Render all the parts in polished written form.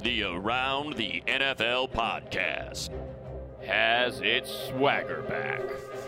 The Around the NFL podcast has its swagger back.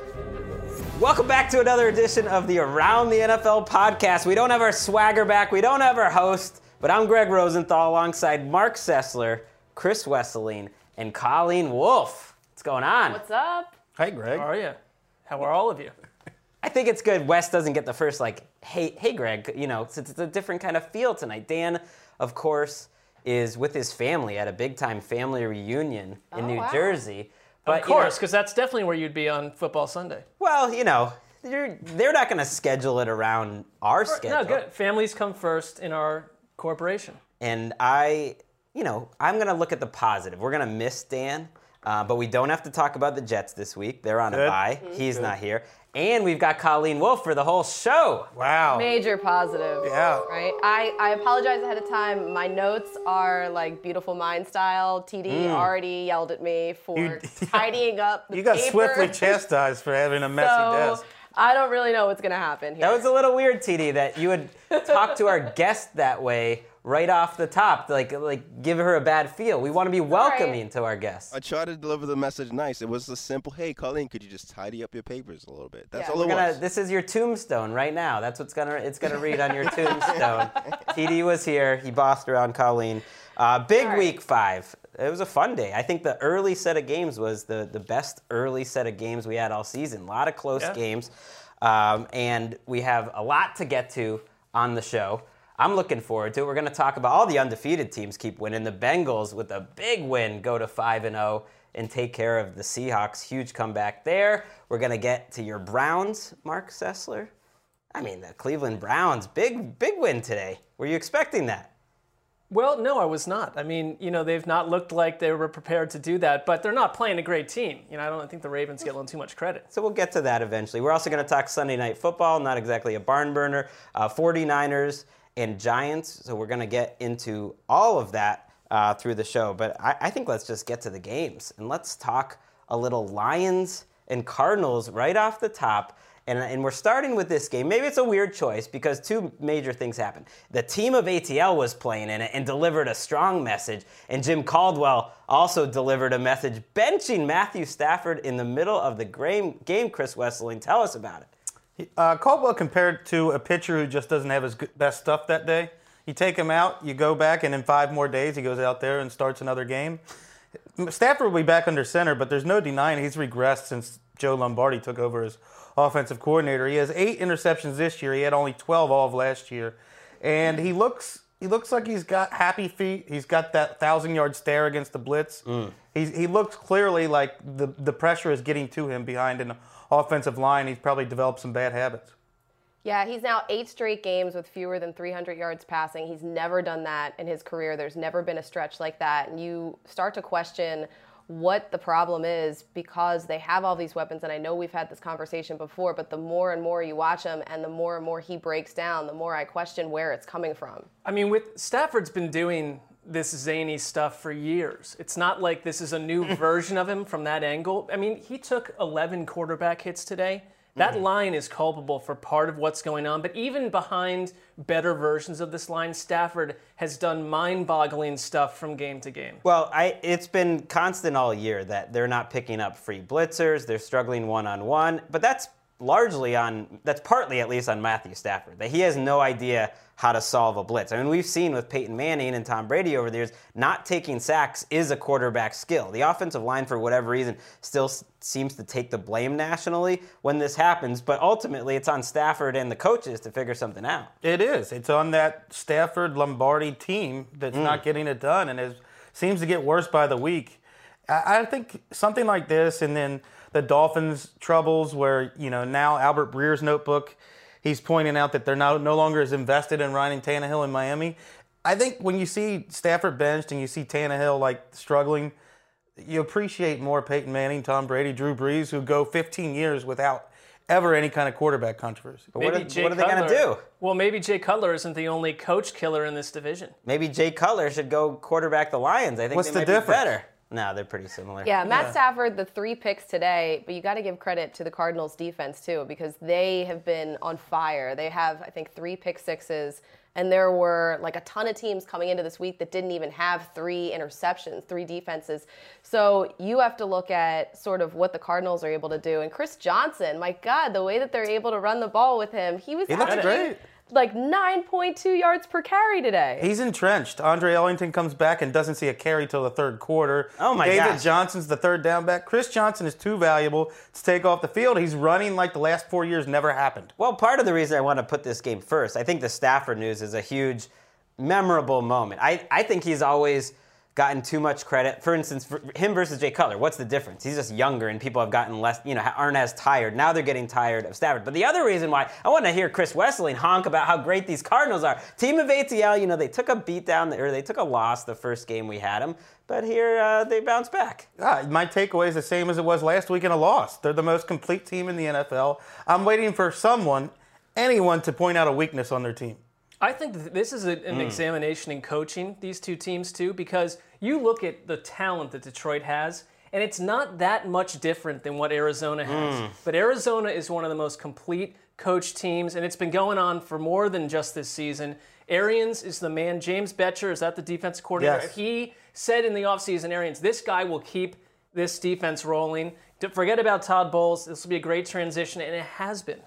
Welcome back to another edition of the Around the NFL podcast. We don't have our swagger back. We don't have our host, but I'm Greg Rosenthal alongside Mark Sessler, Chris Wesseling, and Colleen Wolfe. What's going on? What's up? Hey, Greg. How are you? How are all of you? I think it's good Wes doesn't get the first, hey, Greg, since it's a different kind of feel tonight. Dan, of course, is with his family at a big-time family reunion in New Jersey. But, of course, because that's definitely where you'd be on Football Sunday. Well, they're not going to schedule it around our schedule. No, good. Families come first in our corporation. And I'm going to look at the positive. We're going to miss Dan, but we don't have to talk about the Jets this week. They're on a bye. Mm-hmm. He's not here. And we've got Colleen Wolfe for the whole show. Wow. Major positive. Yeah. Right? I apologize ahead of time. My notes are like beautiful mind style. TD already yelled at me for tidying up the You got paper. swiftly chastised for having a messy desk. I don't really know what's going to happen here. That was a little weird, TD, that you would talk to our guest that way right off the top, like give her a bad feel. We want to be welcoming to our guests. I tried to deliver the message nice. It was a simple, hey, Colleen, could you just tidy up your papers a little bit? That's all it was. This is your tombstone right now. That's what's it's gonna read on your tombstone. TD was here. He bossed around Colleen. Big week 5. It was a fun day. I think the early set of games was the best early set of games we had all season. A lot of close games. And we have a lot to get to on the show. I'm looking forward to it. We're going to talk about all the undefeated teams keep winning. The Bengals, with a big win, go to 5-0 and take care of the Seahawks. Huge comeback there. We're going to get to your Browns, Mark Sessler. I mean, the Cleveland Browns, big win today. Were you expecting that? Well, no, I was not. I mean, they've not looked like they were prepared to do that, but they're not playing a great team. I don't think the Ravens get a little too much credit. So we'll get to that eventually. We're also going to talk Sunday Night Football, not exactly a barn burner. 49ers and Giants, so we're going to get into all of that through the show. But I think let's just get to the games, and let's talk a little Lions and Cardinals right off the top. And we're starting with this game. Maybe it's a weird choice because two major things happened. The team of ATL was playing in it and delivered a strong message, and Jim Caldwell also delivered a message benching Matthew Stafford in the middle of the game. Chris Wesseling, tell us about it. Caldwell compared to a pitcher who just doesn't have his best stuff that day. You take him out, you go back, and in 5 more days he goes out there and starts another game. Stafford will be back under center, but there's no denying he's regressed since Joe Lombardi took over as offensive coordinator. He has 8 interceptions this year. He had only 12 all of last year. And he looks like he's got happy feet. He's got that 1,000-yard stare against the blitz. He looks clearly like the pressure is getting to him behind an offensive line. He's probably developed some bad habits. Yeah, he's now 8 straight games with fewer than 300 yards passing. He's never done that in his career. There's never been a stretch like that. And you start to question what the problem is because they have all these weapons. And I know we've had this conversation before, but the more and more you watch him and the more and more he breaks down, the more I question where it's coming from. I mean, Stafford's been doing this zany stuff for years. It's not like this is a new version of him from that angle. I mean, he took 11 quarterback hits today. That line is culpable for part of what's going on, but even behind better versions of this line, Stafford has done mind-boggling stuff from game to game. Well, it's been constant all year that they're not picking up free blitzers, they're struggling one-on-one, but that's partly at least on Matthew Stafford, that he has no idea how to solve a blitz. I mean, we've seen with Peyton Manning and Tom Brady over the years, not taking sacks is a quarterback skill. The offensive line, for whatever reason, still seems to take the blame nationally when this happens, but ultimately it's on Stafford and the coaches to figure something out. It is. It's on that Stafford-Lombardi team that's not getting it done, and it seems to get worse by the week. I think something like this, and then the Dolphins' troubles where, now Albert Breer's notebook, he's pointing out that they're no longer as invested in Ryan Tannehill in Miami. I think when you see Stafford benched and you see Tannehill struggling, you appreciate more Peyton Manning, Tom Brady, Drew Brees, who go 15 years without ever any kind of quarterback controversy. But what are they going to do? Well, maybe Jay Cutler isn't the only coach killer in this division. Maybe Jay Cutler should go quarterback the Lions. I think What's they might the difference? be better. No, they're pretty similar. Yeah, Matt Stafford, the 3 picks today, but you got to give credit to the Cardinals defense too because they have been on fire. They have, I think, 3 pick sixes. And there were like a ton of teams coming into this week that didn't even have 3 interceptions, 3 defenses. So you have to look at sort of what the Cardinals are able to do. And Chris Johnson, my God, the way that they're able to run the ball with him, he looked averaging great. like 9.2 yards per carry today. He's entrenched. Andre Ellington comes back and doesn't see a carry till the third quarter. Oh, my David gosh. Johnson's the third down back. Chris Johnson is too valuable to take off the field. He's running like the last 4 years never happened. Well, part of the reason I want to put this game first, I think the Stafford news is a huge, memorable moment. I think he's always gotten too much credit. For instance, for him versus Jay Cutler, what's the difference? He's just younger and people have gotten less, aren't as tired. Now they're getting tired of Stafford. But the other reason why I want to hear Chris Wesseling honk about how great these Cardinals are. Team of ATL, they took a beat down, or they took a loss the first game we had them. But here they bounced back. My takeaway is the same as it was last week in a loss. They're the most complete team in the NFL. I'm waiting for anyone to point out a weakness on their team. I think that this is an examination in coaching, these two teams too, because you look at the talent that Detroit has, and it's not that much different than what Arizona has. But Arizona is one of the most complete coach teams, and it's been going on for more than just this season. Arians is the man. James Betcher, is that the defense coordinator? Yes. He said in the offseason, Arians, this guy will keep this defense rolling. Forget about Todd Bowles. This will be a great transition, and it has been.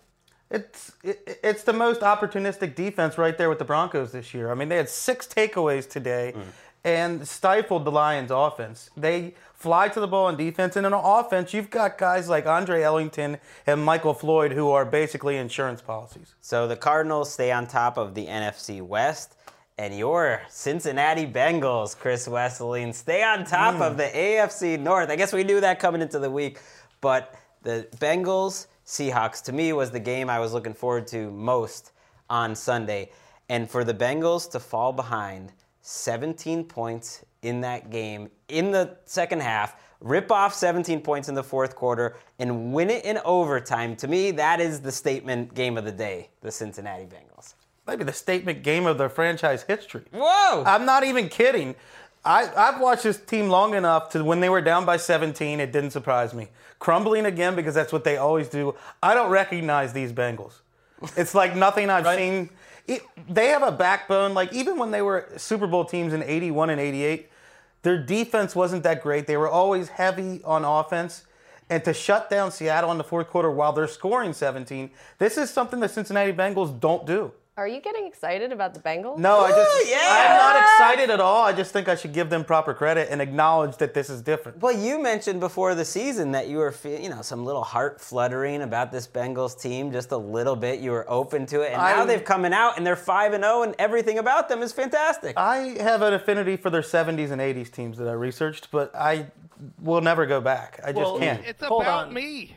It's the most opportunistic defense right there with the Broncos this year. I mean, they had 6 takeaways today and stifled the Lions' offense. They fly to the ball on defense, and in offense, you've got guys like Andre Ellington and Michael Floyd who are basically insurance policies. So the Cardinals stay on top of the NFC West, and your Cincinnati Bengals, Chris Wesseling, stay on top of the AFC North. I guess we knew that coming into the week, but the Bengals Seahawks, to me, was the game I was looking forward to most on Sunday. And for the Bengals to fall behind 17 points in that game in the second half, rip off 17 points in the fourth quarter, and win it in overtime, to me, that is the statement game of the day, the Cincinnati Bengals. Maybe the statement game of their franchise history. Whoa! I'm not even kidding. I've watched this team long enough to when they were down by 17, it didn't surprise me. Crumbling again because that's what they always do. I don't recognize these Bengals. It's like nothing I've seen. They have a backbone. Like even when they were Super Bowl teams in 81 and 88, their defense wasn't that great. They were always heavy on offense. And to shut down Seattle in the fourth quarter while they're scoring 17, this is something the Cincinnati Bengals don't do. Are you getting excited about the Bengals? No, I'm yeah! not excited at all. I just think I should give them proper credit and acknowledge that this is different. Well, you mentioned before the season that you were feeling, some little heart fluttering about this Bengals team, just a little bit. You were open to it, and now they've coming out and they're 5-0, and everything about them is fantastic. I have an affinity for their 70s and 80s teams that I researched, but I will never go back. I just can't. It's Hold about on. me.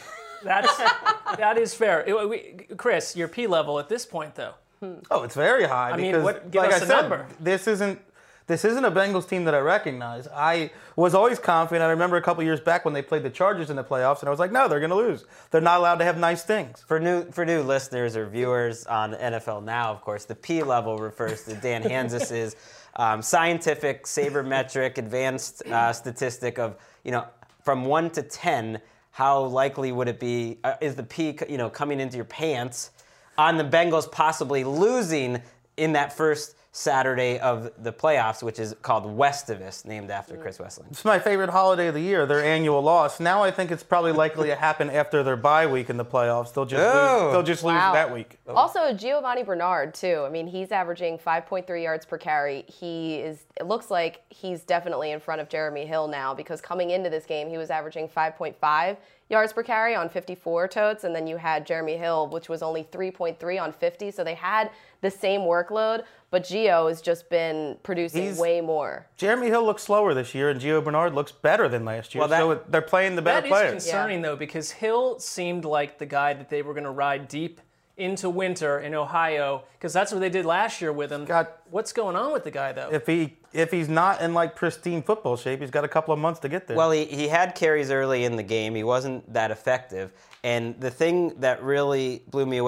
That is fair. Chris, your P level at this point, though. Oh, it's very high. I mean, because, give like us I a said, number. This isn't a Bengals team that I recognize. I was always confident. I remember a couple years back when they played the Chargers in the playoffs, and I was like, no, they're going to lose. They're not allowed to have nice things. For new listeners or viewers on NFL Now, of course, the P level refers to Dan Hanzus's scientific sabermetric advanced statistic of, from 1 to 10, how likely would it be, is the P, coming into your pants on the Bengals possibly losing in that first Saturday of the playoffs, which is called Westivus, named after Chris Wesseling. It's my favorite holiday of the year, their annual loss. Now I think it's probably likely to happen after their bye week in the playoffs. They'll just lose that week. Also, Giovanni Bernard, too. I mean, he's averaging 5.3 yards per carry. It looks like he's definitely in front of Jeremy Hill now, because coming into this game, he was averaging 5.5 yards per carry on 54 totes, and then you had Jeremy Hill, which was only 3.3 on 50, so they had the same workload, but Gio has just been producing way more. Jeremy Hill looks slower this year, and Gio Bernard looks better than last year, so they're playing the better players. That is concerning, though, because Hill seemed like the guy that they were going to ride deep into winter in Ohio, because that's what they did last year with him. What's going on with the guy, though? If he's not in pristine football shape, he's got a couple of months to get there. Well, he had carries early in the game. He wasn't that effective. And the thing that really blew me away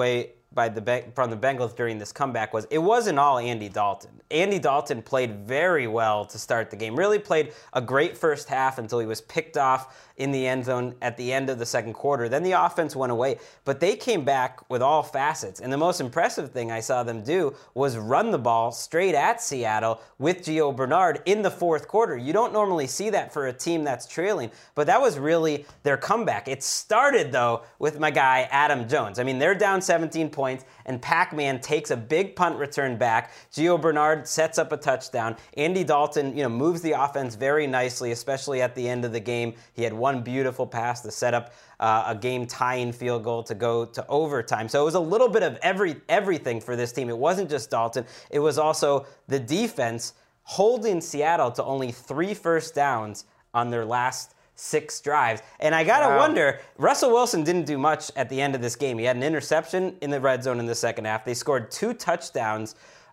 from the Bengals during this comeback was it wasn't all Andy Dalton. Andy Dalton played very well to start the game. Really played a great first half until he was picked off in the end zone at the end of the second quarter. Then the offense went away. But they came back with all facets. And the most impressive thing I saw them do was run the ball straight at Seattle with Gio Bernard in the fourth quarter. You don't normally see that for a team that's trailing, but that was really their comeback. It started, though, with my guy, Adam Jones. I mean, they're down 17 points, and Pac-Man takes a big punt return back. Gio Bernard sets up a touchdown. Andy Dalton, moves the offense very nicely, especially at the end of the game. He had one beautiful pass to set up a game-tying field goal to go to overtime. So it was a little bit of everything for this team. It wasn't just Dalton. It was also the defense holding Seattle to only 3 first downs on their last 6 drives. And I got to wonder, Russell Wilson didn't do much at the end of this game. He had an interception in the red zone in the second half. They scored 2 touchdowns.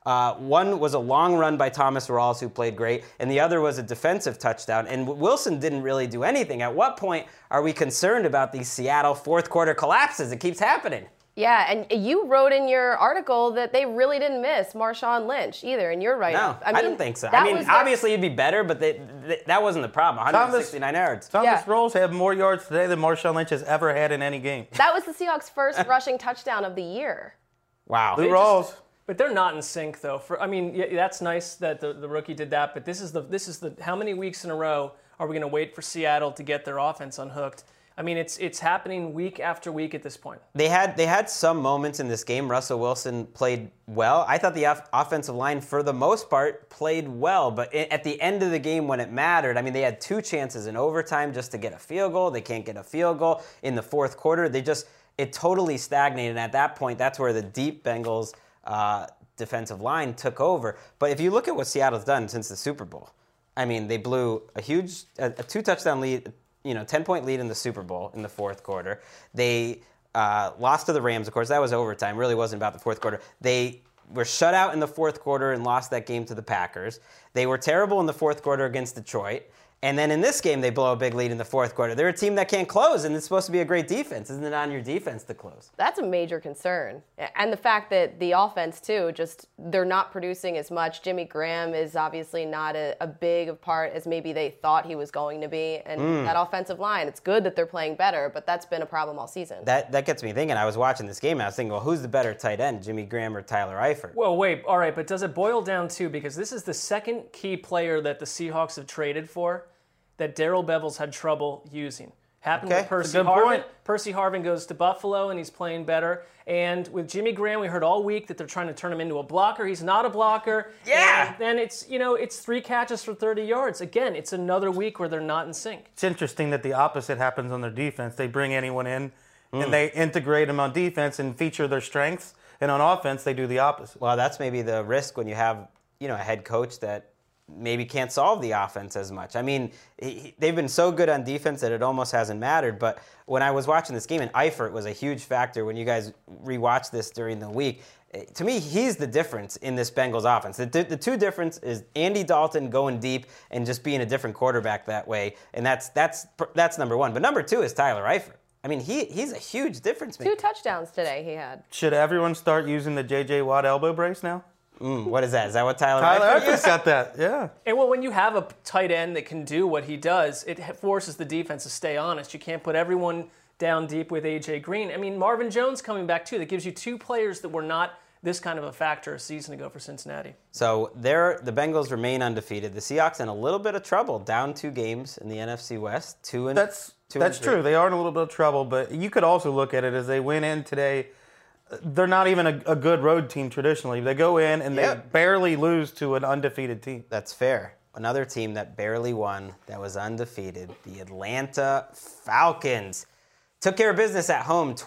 One was a long run by Thomas Rawls, who played great, and the other was a defensive touchdown. And Wilson didn't really do anything. At what point are we concerned about these Seattle fourth quarter collapses? It keeps happening. Yeah, and you wrote in your article that they really didn't miss Marshawn Lynch either, and you're right. No, I didn't think so. Obviously he'd be better, but that wasn't the problem. 169 yards. Thomas Rawls had more yards today than Marshawn Lynch has ever had in any game. That was the Seahawks' first rushing touchdown of the year. Wow. Lou Rawls. But they're not in sync, though. That's nice that the rookie did that. But this is the how many weeks in a row are we going to wait for Seattle to get their offense unhooked? I mean, it's happening week after week at this point. They had some moments in this game. Russell Wilson played well. I thought the offensive line, for the most part, played well. But at the end of the game, when it mattered, I mean, they had 2 chances in overtime just to get a field goal. They can't get a field goal in the fourth quarter. It totally stagnated. And at that point, that's where the deep Bengals defensive line took over. But if you look at what Seattle's done since the Super Bowl, I mean, they blew a 2-touchdown lead, 10-point lead in the Super Bowl in the fourth quarter. They lost to the Rams, of course. That was overtime. Really wasn't about the fourth quarter. They were shut out in the fourth quarter and lost that game to the Packers. They were terrible in the fourth quarter against Detroit. And then in this game, they blow a big lead in the fourth quarter. They're a team that can't close, and it's supposed to be a great defense. Isn't it on your defense to close? That's a major concern. And the fact that the offense, too, they're not producing as much. Jimmy Graham is obviously not a big of part as maybe they thought he was going to be. And that offensive line, it's good that they're playing better, but that's been a problem all season. That gets me thinking. I was watching this game, and I was thinking, well, who's the better tight end, Jimmy Graham or Tyler Eifert? Well, wait, all right, but does it boil down to, because this is the second key player that the Seahawks have traded for, that Darrell Bevels had trouble using. Happened with Percy Harvin. Percy Harvin goes to Buffalo, and he's playing better. And with Jimmy Graham, we heard all week that they're trying to turn him into a blocker. He's not a blocker. Yeah. And then it's 3 catches for 30 yards. Again, it's another week where they're not in sync. It's interesting that the opposite happens on their defense. They bring anyone in, and they integrate them on defense and feature their strengths. And on offense, they do the opposite. Well, that's maybe the risk when you have, a head coach that maybe can't solve the offense as much. I mean, they've been so good on defense that it almost hasn't mattered. But when I was watching this game, and Eifert was a huge factor when you guys rewatched this during the week, to me, he's the difference in this Bengals offense. The two difference is Andy Dalton going deep and just being a different quarterback that way, and that's number one. But number 2 is Tyler Eifert. I mean, he's a huge difference maker. 2 touchdowns today he had. Should everyone start using the J.J. Watt elbow brace now? What is that? Is that what Tyler Eifert's got that, yeah. And well, when you have a tight end that can do what he does, it forces the defense to stay honest. You can't put everyone down deep with A.J. Green. I mean, Marvin Jones coming back, too. That gives you 2 players that were not this kind of a factor a season ago for Cincinnati. So the Bengals remain undefeated. The Seahawks in a little bit of trouble, down 2 games in the NFC West. That's true. They are in a little bit of trouble, but you could also look at it as they went in today. They're not even a good road team traditionally. They go in and they barely lose to an undefeated team. That's fair. Another team that barely won, that was undefeated, the Atlanta Falcons. Took care of business at home,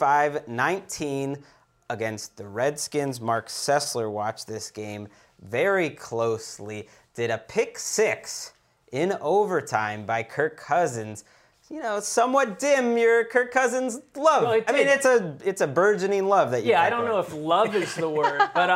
25-19 against the Redskins. Mark Sessler watched this game very closely. Did a pick 6 in overtime by Kirk Cousins. Somewhat dim your Kirk Cousins love. Well, it's a burgeoning love that you. Yeah, I don't know if love is the word, but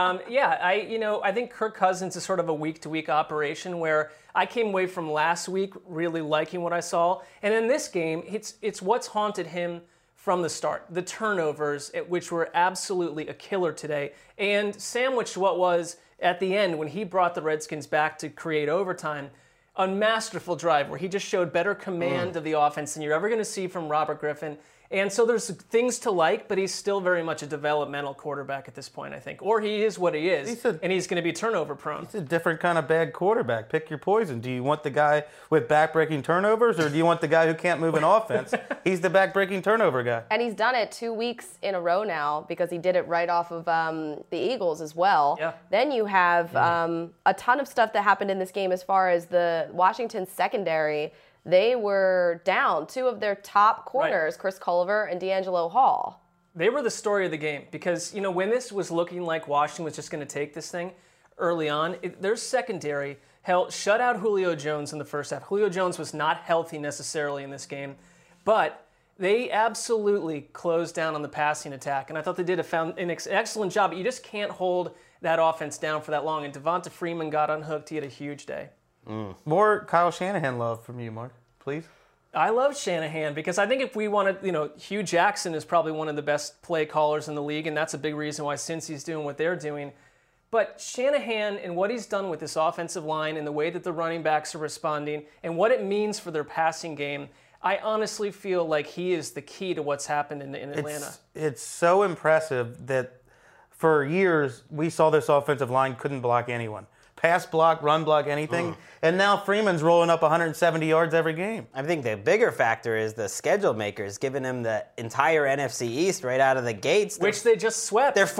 I think Kirk Cousins is sort of a week-to-week operation where I came away from last week really liking what I saw, and in this game, it's what's haunted him from the start. The turnovers, which were absolutely a killer today, and sandwiched what was, at the end, when he brought the Redskins back to create overtime, a masterful drive where he just showed better command of the offense than you're ever going to see from Robert Griffin. And so there's things to like, but he's still very much a developmental quarterback at this point, I think. Or he is what he is, and he's going to be turnover prone. He's a different kind of bad quarterback. Pick your poison. Do you want the guy with back-breaking turnovers, or do you want the guy who can't move an offense? He's the back-breaking turnover guy. And he's done it 2 weeks in a row now because he did it right off of the Eagles as well. Yeah. Then you have a ton of stuff that happened in this game as far as the Washington secondary. They were down 2 of their top corners, Right. Chris Culliver and D'Angelo Hall. They were the story of the game because, when this was looking like Washington was just going to take this thing early on, their secondary shut out Julio Jones in the first half. Julio Jones was not healthy necessarily in this game, but they absolutely closed down on the passing attack, and I thought they did an excellent job. But you just can't hold that offense down for that long, and Devonta Freeman got unhooked. He had a huge day. More Kyle Shanahan love from you, Mark, please. I love Shanahan because I think if we wanted, Hugh Jackson is probably one of the best play callers in the league, and that's a big reason why Cincy's doing what they're doing. But Shanahan and what he's done with this offensive line and the way that the running backs are responding and what it means for their passing game, I honestly feel like he is the key to what's happened in Atlanta. It's so impressive that for years we saw this offensive line couldn't block anyone. Pass block, run block, anything. And now Freeman's rolling up 170 yards every game. I think the bigger factor is the schedule makers giving him the entire NFC East right out of the gates. Which they just swept. They're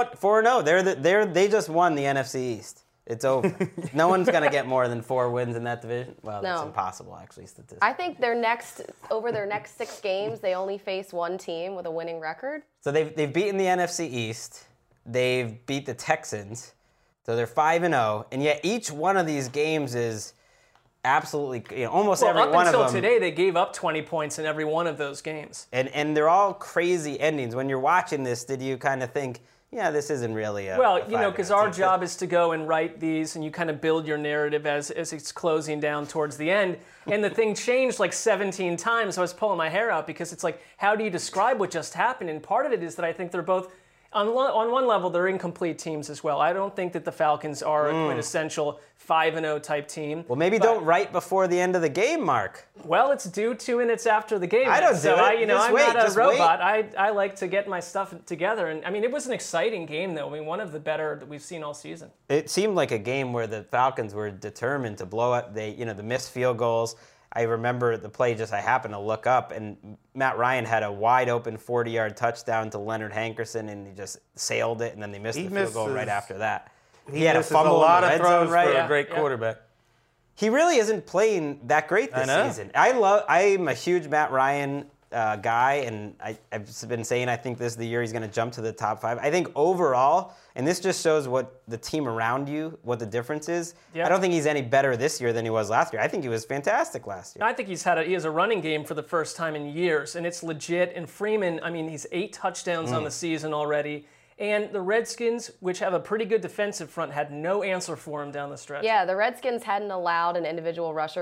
4-0. They just won the NFC East. It's over. No one's going to get more than 4 wins in that division. Well, that's No. impossible, actually, statistically. I think over their next 6 games, they only face one team with a winning record. So they've beaten the NFC East. They've beat the Texans. So they're 5-0, and yet each one of these games is absolutely, almost every one of them. Up until today, they gave up 20 points in every one of those games. And they're all crazy endings. When you're watching this, did you kind of think, yeah, this isn't really a Well, a because 5-0 our team? job is to go and write these, and you kind of build your narrative as it's closing down towards the end. And the thing changed like 17 times. So I was pulling my hair out because it's like, how do you describe what just happened? And part of it is that I think they're both, on one level, they're incomplete teams as well. I don't think that the Falcons are a quintessential 5-0 type team. Well, maybe don't write before the end of the game, Mark. Well, it's due 2 minutes after the game. I don't so do it. I'm Just wait, not a just wait. robot. I like to get my stuff together. And I mean, it was an exciting game, though. I mean, one of the better that we've seen all season. It seemed like a game where the Falcons were determined to blow up. The missed field goals. I remember the play I happened to look up, and Matt Ryan had a wide-open 40-yard touchdown to Leonard Hankerson, and he just sailed it, and then they missed the field goal right after that. He had a fumble a lot in the of red throws zone, right? for a great quarterback. He really isn't playing that great this season. I'm a huge Matt Ryan guy, and I've been saying I think this is the year he's going to jump to the top 5. I think overall, and this just shows what the team around you, what the difference is. Yeah. I don't think he's any better this year than he was last year. I think he was fantastic last year. I think he has a running game for the first time in years, and it's legit. And Freeman, I mean, he's 8 touchdowns on the season already. And the Redskins, which have a pretty good defensive front, had no answer for him down the stretch. Yeah, the Redskins hadn't allowed an individual rusher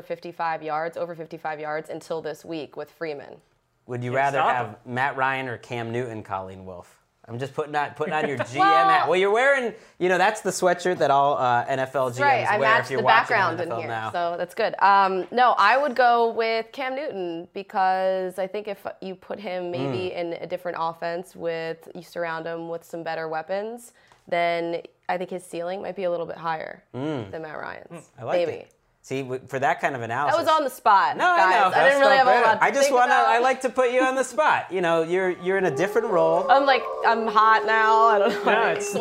over 55 yards until this week with Freeman. Would you rather stop have him. Matt Ryan or Cam Newton, Colleen Wolfe? I'm just putting on your GM Well- hat. Well, you're wearing, that's the sweatshirt that all NFL GMs Right, I wear if matched you're the watching background in NFL here, now. so that's good. No, I would go with Cam Newton because I think if you put him maybe in a different offense you surround him with some better weapons, then I think his ceiling might be a little bit higher than Matt Ryan's. I like maybe. it. See, for that kind of analysis. That was on the spot, No, I know. guys. I didn't really have a lot to I just think about. I like to put you on the spot. You're in a different role. I'm hot now. I don't know. Yeah, I'm it's-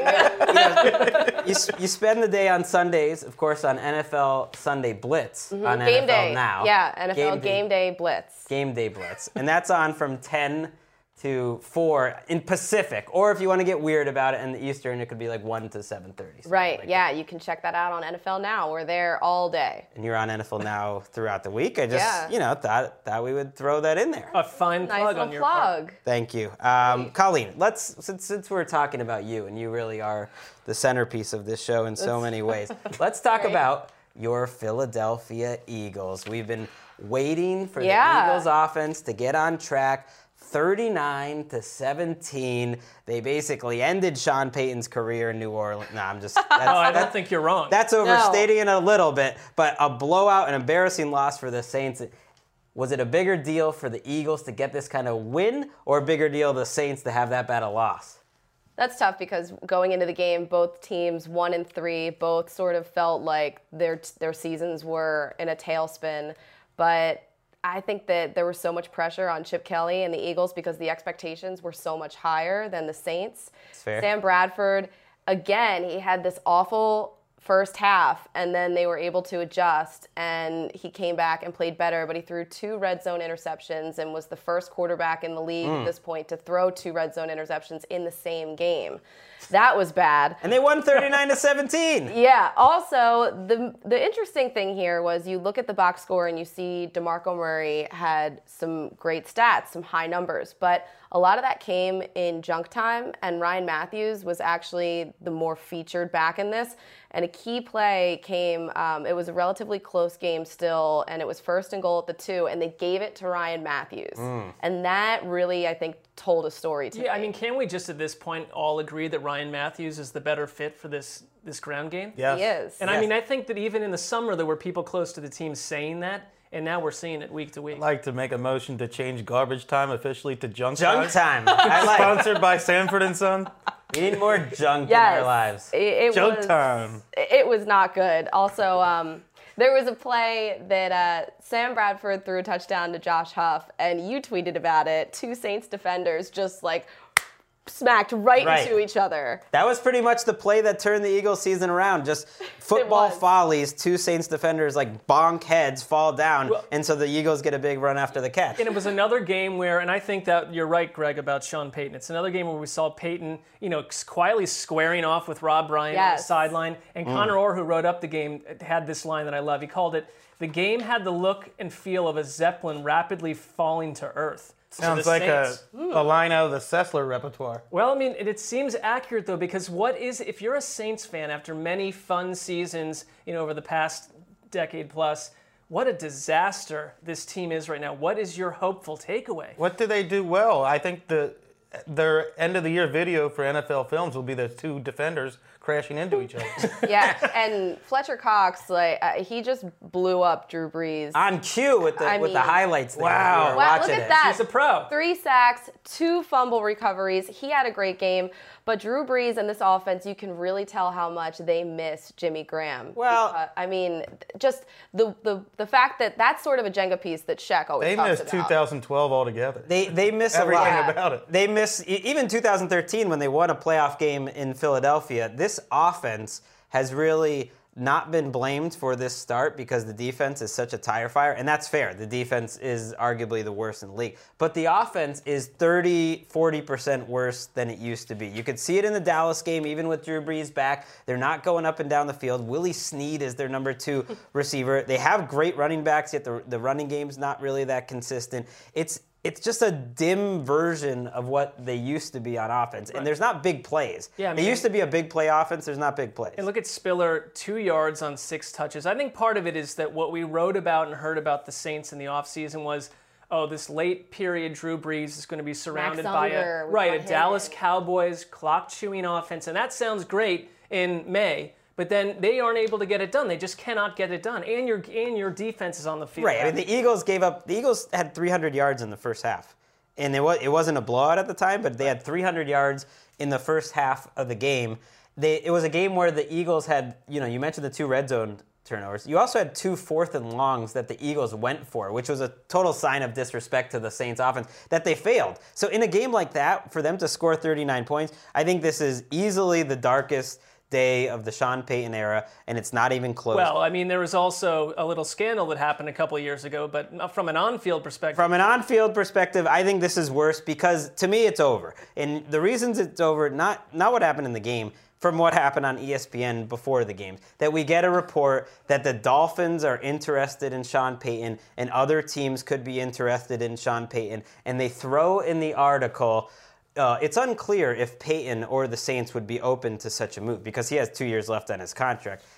sweating. You spend the day on Sundays, of course, on NFL Sunday Blitz on Game NFL day. Now. Yeah, NFL Game Day Blitz. Game Day Blitz. And that's on from 10 to 4 in Pacific. Or if you want to get weird about it in the Eastern, it could be like 1 to 7:30. Right, like yeah, you can check that out on NFL Now. We're there all day. And you're on NFL Now throughout the week. I just, Yeah. thought we would throw that in there. A fine Nice plug little on your part. plug. Thank you. Colleen, since we're talking about you, and you really are the centerpiece of this show in so many ways, let's talk Right. about your Philadelphia Eagles. We've been waiting for the Yeah. Eagles offense to get on track. 39-17. They basically ended Sean Payton's career in New Orleans. No, I'm just. I don't think you're wrong. That's overstating it a little bit, but a blowout, an embarrassing loss for the Saints. Was it a bigger deal for the Eagles to get this kind of win, or a bigger deal for the Saints to have that bad a loss? That's tough because going into the game, both teams 1-3, both sort of felt like their seasons were in a tailspin. But I think that there was so much pressure on Chip Kelly and the Eagles because the expectations were so much higher than the Saints. Fair. Sam Bradford, again, he had this awful first half, and then they were able to adjust, and he came back and played better, but he threw 2 red zone interceptions and was the first quarterback in the league at this point to throw 2 red zone interceptions in the same game. That was bad. And they won 39-17. Yeah. Also, the interesting thing here was you look at the box score and you see DeMarco Murray had some great stats, some high numbers, but a lot of that came in junk time, and Ryan Matthews was actually the more featured back in this. And a key play came, it was a relatively close game still, and it was 1st and goal at the 2, and they gave it to Ryan Matthews. And that really, I think, told a story to me. Yeah, I mean, can we just at this point all agree that Ryan Matthews is the better fit for this ground game? Yes. He is. And I mean, I think that even in the summer there were people close to the team saying that, and now we're seeing it week to week. I'd like to make a motion to change garbage time officially to junk Junk time. time. I like. Sponsored by Sanford and Son. We need more junk in Yes. our lives. Junk time. It was not good. Also, there was a play that Sam Bradford threw a touchdown to Josh Huff, and you tweeted about it. 2 Saints defenders just like smacked right into each other. That was pretty much the play that turned the Eagles season around. Just football was. follies, 2 Saints defenders like bonk heads fall down, and so the Eagles get a big run after the catch. And it was another game where, and I think that you're right, Greg, about Sean Payton. It's another game where we saw Payton, quietly squaring off with Rob Bryant on the sideline. And Connor Orr, who wrote up the game, had this line that I love. He called it, "The game had the look and feel of a Zeppelin rapidly falling to earth." Sounds the like Saints. a line out of the Sessler repertoire. Well, I mean, it seems accurate, though, because if you're a Saints fan after many fun seasons, over the past decade plus, what a disaster this team is right now. What is your hopeful takeaway? What do they do well? I think their end of the year video for NFL Films will be the 2 defenders crashing into each other. Yeah, and Fletcher Cox, he just blew up Drew Brees. On cue with the highlights. Wow. There. Wow, look at that. He's a pro. 3 sacks, 2 fumble recoveries. He had a great game. But Drew Brees and this offense, you can really tell how much they miss Jimmy Graham. Well, I mean, just the fact that that's sort of a Jenga piece that Shaq always They talks missed about. 2012 altogether. They miss Everything a lot. about it. They miss even 2013 when they won a playoff game in Philadelphia. This offense has really not been blamed for this start because the defense is such a tire fire, and that's fair. The defense is arguably the worst in the league. But the offense is 30-40% worse than it used to be. You could see it in the Dallas game, even with Drew Brees back. They're not going up and down the field. Willie Snead is their number 2 receiver. They have great running backs, yet the running game's not really that consistent. It's just a dim version of what they used to be on offense. And there's not big plays. Yeah, I mean, they used to be a big play offense. There's not big plays. And look at Spiller, 2 yards on 6 touches. I think part of it is that what we wrote about and heard about the Saints in the offseason was, this late period Drew Brees is going to be surrounded by a Dallas Cowboys clock-chewing offense. And that sounds great in May. But then they aren't able to get it done. They just cannot get it done. And your defense is on the field. Right. I mean, the Eagles had 300 yards in the first half. And it wasn't a blowout at the time, but they had 300 yards in the first half of the game. It was a game where the Eagles had, you mentioned the 2 red zone turnovers. You also had 2 4th and longs that the Eagles went for, which was a total sign of disrespect to the Saints offense that they failed. So in a game like that, for them to score 39 points, I think this is easily the darkest day of the Sean Payton era, and it's not even close. Well, I mean, there was also a little scandal that happened a couple of years ago, but from an on-field perspective. From an on-field perspective, I think this is worse because, to me, it's over. And the reasons it's over, not what happened in the game, from what happened on ESPN before the game, that we get a report that the Dolphins are interested in Sean Payton and other teams could be interested in Sean Payton, and they throw in the article, it's unclear if Payton or the Saints would be open to such a move because he has 2 years left on his contract.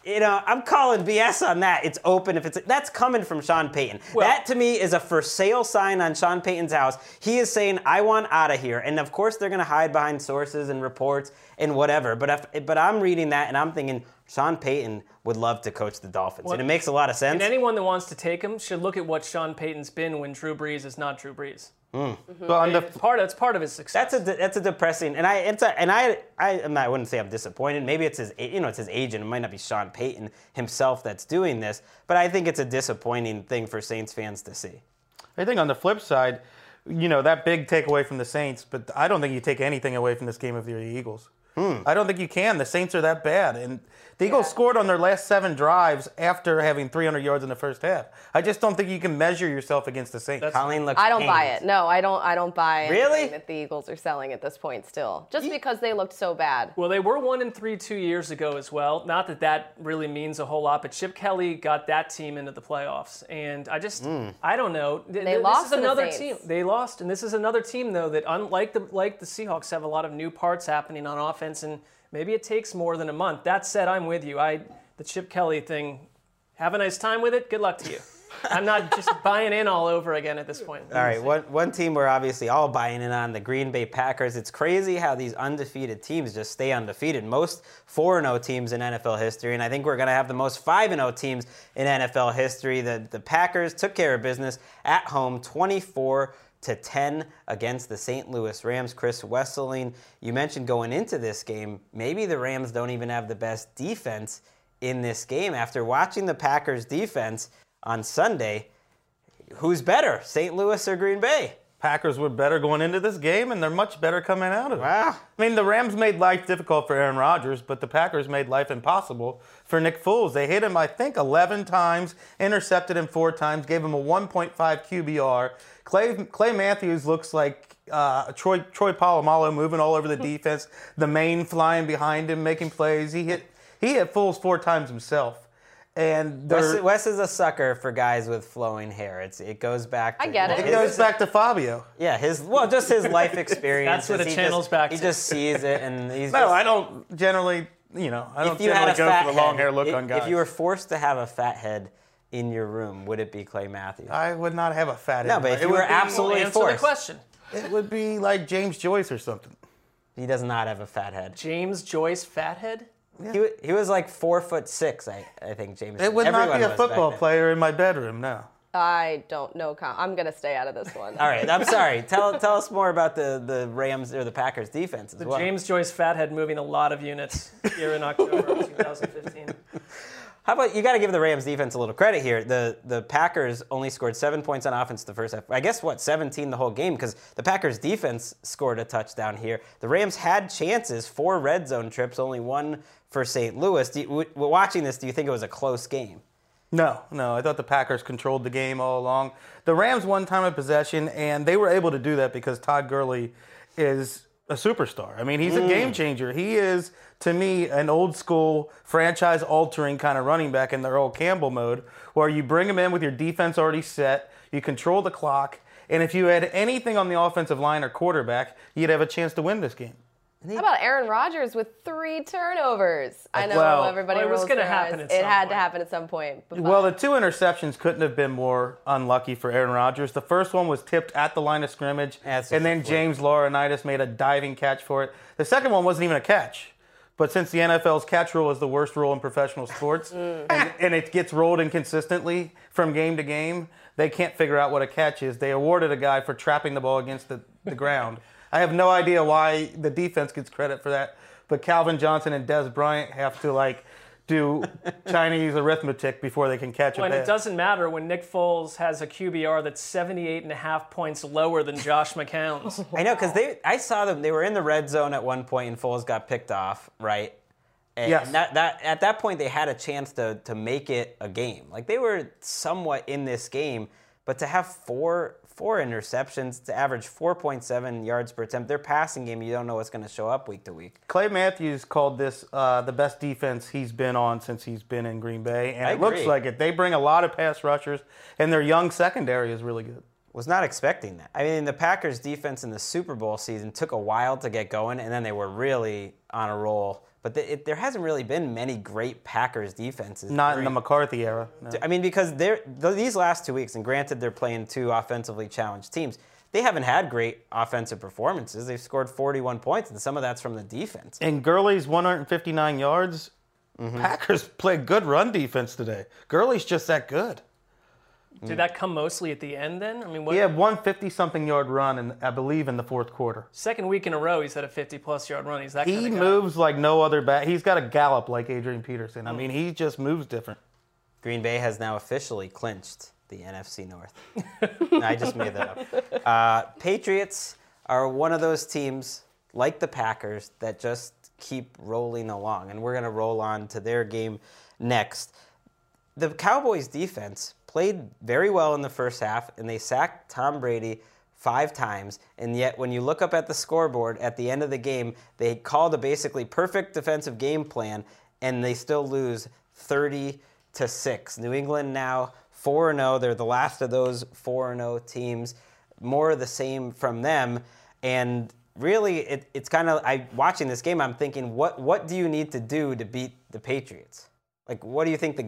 I'm calling BS on that. It's open. That's coming from Sean Payton. Well, that to me is a for sale sign on Sean Payton's house. He is saying, I want out of here. And of course they're going to hide behind sources and reports and whatever. But I'm reading that and I'm thinking Sean Payton would love to coach the Dolphins. And it makes a lot of sense. And anyone that wants to take him should look at what Sean Payton's been when Drew Brees is not Drew Brees. But It's part of his success. That's a depressing, and I wouldn't say I'm disappointed. Maybe it's his agent. It might not be Sean Payton himself that's doing this, but I think it's a disappointing thing for Saints fans to see. I think on the flip side, that big takeaway from the Saints, but I don't think you take anything away from this game of the Eagles. I don't think you can. The Saints are that bad. And the Eagles scored on their last 7 drives after having 300 yards in the first half. I just don't think you can measure yourself against the Saints. Colleen looks I don't pained. buy it. No, I don't buy Really? anything that the Eagles are selling at this point still. Just because they looked so bad. Well, they were 1-3 2 years ago as well. Not that really means a whole lot, but Chip Kelly got that team into the playoffs. And I don't know. They lost This is to the another Saints. team. They lost, and this is another team though that unlike the Seahawks have a lot of new parts happening on offense, and maybe it takes more than a month. That said, I'm with you. The Chip Kelly thing, have a nice time with it. Good luck to you. I'm not just buying in all over again at this point. All right, one team we're obviously all buying in on, the Green Bay Packers. It's crazy how these undefeated teams just stay undefeated. Most 4-0 teams in NFL history, and I think we're going to have the most 5-0 teams in NFL history. The Packers took care of business at home, 24-10 against the St. Louis Rams. Chris Wesseling, you mentioned going into this game, maybe the Rams don't even have the best defense in this game. After watching the Packers defense on Sunday, who's better, St. Louis or Green Bay? Packers were better going into this game, and they're much better coming out of it. Wow. I mean, the Rams made life difficult for Aaron Rodgers, but the Packers made life impossible for Nick Foles. They hit him, I think, 11 times, intercepted him 4 times, gave him a 1.5 QBR. Clay Matthews looks like Troy Polamalu moving all over the defense, the main flying behind him, making plays. He hit Foles 4 times himself. And Wes is a sucker for guys with flowing hair. It goes back to... I get it. It goes back to Fabio. Yeah, just his life experience. That's what it channels back to. He just sees it, and he's No, just, I don't generally, I don't if you had generally a go fat for the long head, hair look on guys. If you were forced to have a fat head in your room, would it be Clay Matthews? I would not have a fat No, head. but if It you were would be- absolutely Answer forced, the question. It would be like James Joyce or something. he does not have a fat head. James Joyce Fathead? He was like 4'6", I think James. It would Everyone not be a was football back then. player in my bedroom, no. I don't know. I'm going to stay out of this one. All right, I'm sorry. Tell us more about the Rams or the Packers defense as well. James Joyce Fathead moving a lot of units here in October of 2015. How about, you got to give the Rams defense a little credit here. The Packers only scored 7 points on offense the first half. I guess, 17 the whole game, because the Packers defense scored a touchdown here. The Rams had chances, 4 red zone trips, only 1 for St. Louis. Watching this, do you think it was a close game? No. I thought the Packers controlled the game all along. The Rams won time of possession, and they were able to do that because Todd Gurley is a superstar. I mean, he's a game changer. He is, to me, an old school franchise-altering kind of running back in their old Campbell mode, where you bring him in with your defense already set, you control the clock, and if you had anything on the offensive line or quarterback, you'd have a chance to win this game. How about Aaron Rodgers with 3 turnovers? I know Well, everybody it was rolls gonna their happen eyes. at some It had point. to happen at some point. But Well, the 2 interceptions couldn't have been more unlucky for Aaron Rodgers. The first one was tipped at the line of scrimmage, That's and then a fluke. James Laurinaitis made a diving catch for it. The second one wasn't even a catch. But since the NFL's catch rule is the worst rule in professional sports, and it gets rolled inconsistently from game to game, they can't figure out what a catch is. They awarded a guy for trapping the ball against the ground. I have no idea why the defense gets credit for that, but Calvin Johnson and Des Bryant have to do Chinese arithmetic before they can catch a When pass. it doesn't matter when Nick Foles has a QBR that's 78.5 points lower than Josh McCown's. I know, because I saw them. They were in the red zone at one point, and Foles got picked off, right? And Yes. at that point, they had a chance to make it a game. Like, they were somewhat in this game, but to have four interceptions, to average 4.7 yards per attempt, their passing game, you don't know what's going to show up week to week. Clay Matthews called this the best defense he's been on since he's been in Green Bay, and I it looks agree. like it. They bring a lot of pass rushers, and their young secondary is really good. Was not expecting that. I mean, the Packers defense in the Super Bowl season took a while to get going, and then they were really on a roll but there hasn't really been many great Packers defenses. Not in the McCarthy era. No. I mean, because these last 2 weeks, and granted they're playing two offensively challenged teams, they haven't had great offensive performances. They've scored 41 points, and some of that's from the defense. And Gurley's 159 yards. Packers played good run defense today. Gurley's just that good. Did that come mostly at the end then? I mean, He had 150-something yard run, I believe, in the fourth quarter. second week in a row he's had a 50-plus yard run. He's that kind He of guy. moves like no other back. He's got a gallop like Adrian Peterson. I mean, he just moves different. Green Bay has now officially clinched the NFC North. I just made that up. Patriots are one of those teams, like the Packers, that just keep rolling along, and we're going to roll on to their game next. The Cowboys' defense played very well in the first half, and they sacked Tom Brady 5 times, and yet when you look up at the scoreboard at the end of the game, they called a basically perfect defensive game plan, and they still lose 30-6. New England now 4-0. They're the last of those 4-0 teams. More of the same from them, and really, it's kind of, watching this game, I'm thinking, what do you need to do to beat the Patriots? Like, what do you think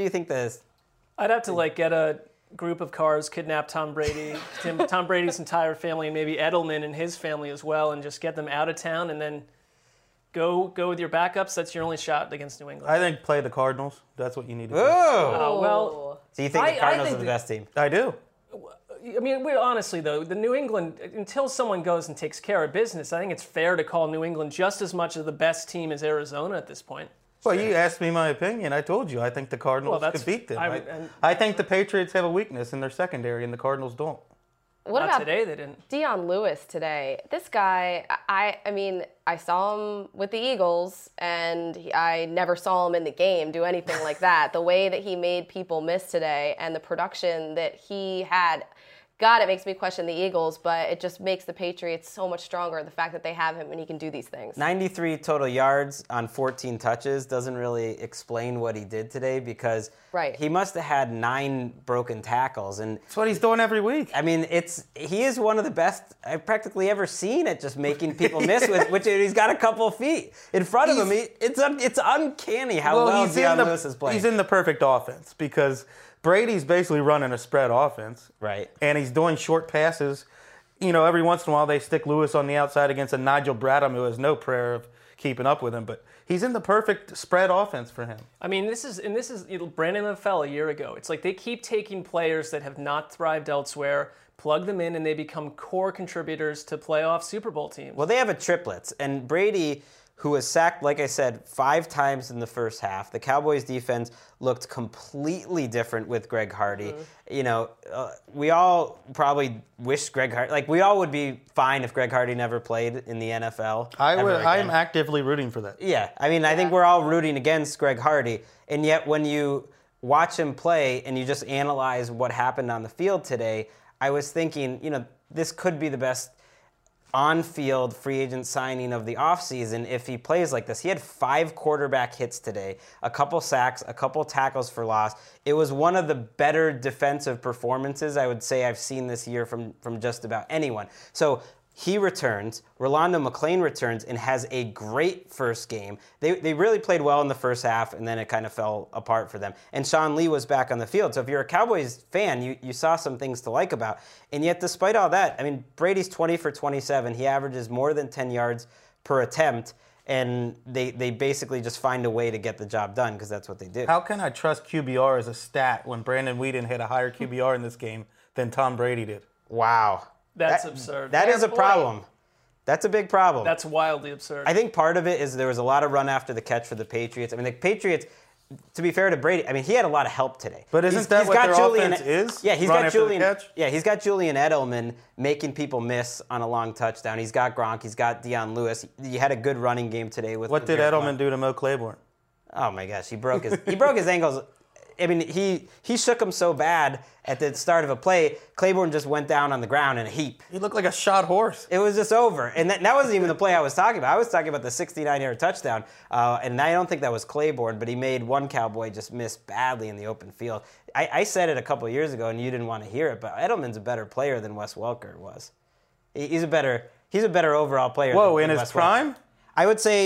I'd have to get a group of cars, kidnap Tom Brady, Tom Brady's entire family, and maybe Edelman and his family as well, and just get them out of town, and then go with your backups. That's your only shot against New England. I think play the Cardinals. That's what you need to do. Oh! Well, So you think the Cardinals think are the best team? I do. I mean, honestly, though, the New England, until someone goes and takes care of business, I think it's fair to call New England just as much of the best team as Arizona at this point. Well, you asked me my opinion. I told you I think the Cardinals could beat them. I think the Patriots have a weakness in their secondary, and the Cardinals don't. What Not about today? They didn't. Dion Lewis today? This guy, I mean, I saw him with the Eagles, and I never saw him in the game do anything like that. The way that he made people miss today and the production that he had, God, it makes me question the Eagles, but it just makes the Patriots so much stronger, the fact that they have him and he can do these things. 93 total yards on 14 touches doesn't really explain what he did today, because he must have had 9 broken tackles. And that's what he's doing every week. I mean, he is one of the best I've practically ever seen at just making people miss with, which he's got a couple feet in front of him. It's uncanny how well Dion Lewis is playing. He's in the perfect offense because Brady's basically running a spread offense. Right. And he's doing short passes. You know, every once in a while they stick Lewis on the outside against a Nigel Bradham who has no prayer of keeping up with him. But he's in the perfect spread offense for him. I mean, this is Brandon LaFell a year ago. It's like they keep taking players that have not thrived elsewhere, plug them in, and they become core contributors to playoff Super Bowl teams. Well, they have a triplets. And Brady, who was sacked, like I said, 5 times in the first half. The Cowboys' defense looked completely different with Greg Hardy. You know, we all probably wish Greg Hardy, we all would be fine if Greg Hardy never played in the NFL. I'm actively rooting for that. Yeah, I mean, I think we're all rooting against Greg Hardy. And yet when you watch him play and you just analyze what happened on the field today, I was thinking, this could be the best on-field free agent signing of the offseason if he plays like this. He had 5 quarterback hits today, a couple sacks, a couple tackles for loss. It was one of the better defensive performances I would say I've seen this year from just about anyone. So he returns, Rolando McClain returns and has a great first game. They really played well in the first half, and then it kind of fell apart for them. And Sean Lee was back on the field. So if you're a Cowboys fan, you saw some things to like about. And yet, despite all that, I mean, Brady's 20 for 27. He averages more than 10 yards per attempt, and they basically just find a way to get the job done because that's what they do. How can I trust QBR as a stat when Brandon Weeden had a higher QBR in this game than Tom Brady did? Wow. That's absurd. That is a problem. That's a big problem. That's wildly absurd. I think part of it is there was a lot of run after the catch for the Patriots. I mean, the Patriots, to be fair to Brady, I mean, he had a lot of help today. But isn't that what their offense is? Yeah, he's run got after Julian. the catch? Yeah, he's got Julian Edelman making people miss on a long touchdown. He's got Gronk. He's got Dion Lewis. He had a good running game today with. What did Edelman do to Mo Claiborne? Oh my gosh, he broke his ankles. I mean, he shook him so bad at the start of a play, Claiborne just went down on the ground in a heap. He looked like a shot horse. It was just over. And that wasn't even the play I was talking about. I was talking about the 69-yard touchdown. And I don't think that was Claiborne, but he made one Cowboy just miss badly in the open field. I said it a couple years ago, and you didn't want to hear it, but Edelman's a better player than Wes Welker was. He's a better overall player. Whoa, than in his Wes prime? Welker. I would say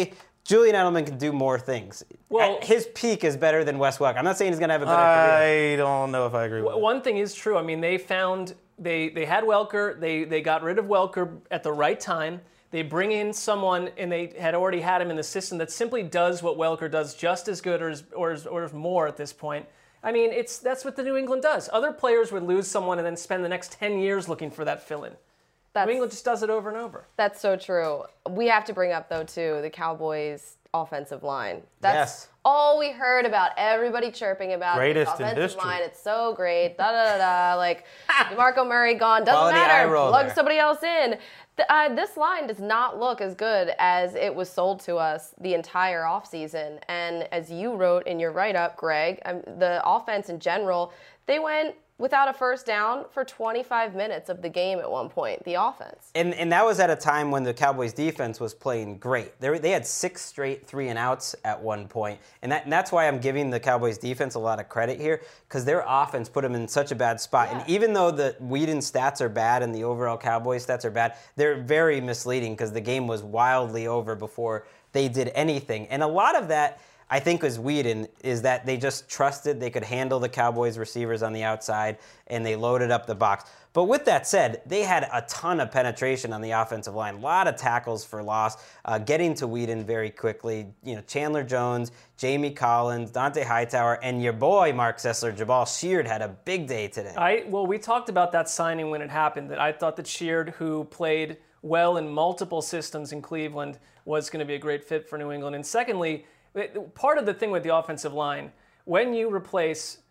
Julian Edelman can do more things. Well, his peak is better than Wes Welker. I'm not saying he's going to have a better career. I don't know if I agree with that. One thing is true. I mean, they had Welker. They got rid of Welker at the right time. They bring in someone, and they had already had him in the system that simply does what Welker does just as good or more at this point. I mean, that's what the New England does. Other players would lose someone and then spend the next 10 years looking for that fill-in. New England just does it over and over. That's so true. We have to bring up, though, too, the Cowboys' offensive line. That's all we heard about. Everybody chirping about Greatest the in offensive history. line. It's so great. Da-da-da-da. Like, DeMarco Murray gone. Doesn't Quality eye matter. roll Plug there. somebody else in. This line does not look as good as it was sold to us the entire offseason. And as you wrote in your write-up, Greg, the offense in general, they went without a first down for 25 minutes of the game at one point, the offense. And that was at a time when the Cowboys defense was playing great. They had 6 straight 3-and-outs at one point. And that's why I'm giving the Cowboys defense a lot of credit here, because their offense put them in such a bad spot. Yeah. And even though the Whedon stats are bad and the overall Cowboys stats are bad, they're very misleading because the game was wildly over before they did anything. And a lot of that, I think, was Whedon, is that they just trusted they could handle the Cowboys receivers on the outside, and they loaded up the box. But with that said, they had a ton of penetration on the offensive line, a lot of tackles for loss, getting to Whedon very quickly. You know, Chandler Jones, Jamie Collins, Dante Hightower, and your boy, Mark Sessler, Jabal Sheard, had a big day today. We talked about that signing when it happened, that I thought that Sheard, who played well in multiple systems in Cleveland, was going to be a great fit for New England. And secondly, part of the thing with the offensive line, when you replace,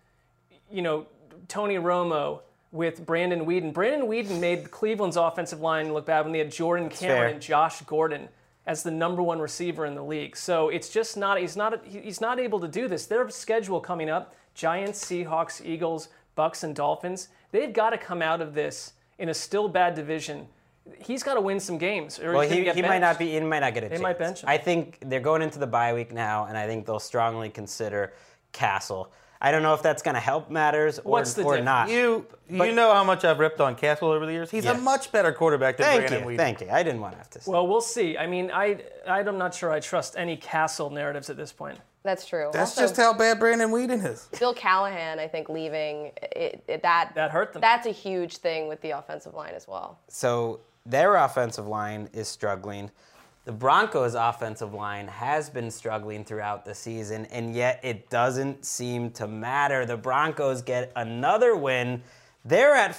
Tony Romo with Brandon Whedon made Cleveland's offensive line look bad when they had Jordan Cameron and Josh Gordon as the number one receiver in the league. So it's just he's not able to do this. Their schedule coming up, Giants, Seahawks, Eagles, Bucks, and Dolphins, they've got to come out of this in a still bad division. He's got to win some games. Or Well, he might not get a chance. They might bench him. I think they're going into the bye week now, and I think they'll strongly consider Castle. I don't know if that's going to help matters or not. You know how much I've ripped on Castle over the years. He's a much better quarterback than Brandon Whedon. Thank you. I didn't want to have to say. Well, we'll see. I mean, I'm not sure I trust any Castle narratives at this point. That's true. That's Also, just how bad Brandon Whedon is. Bill Callahan, I think, leaving, that hurt them. That's a huge thing with the offensive line as well. So their offensive line is struggling. The Broncos' offensive line has been struggling throughout the season, and yet it doesn't seem to matter. The Broncos get another win. They're at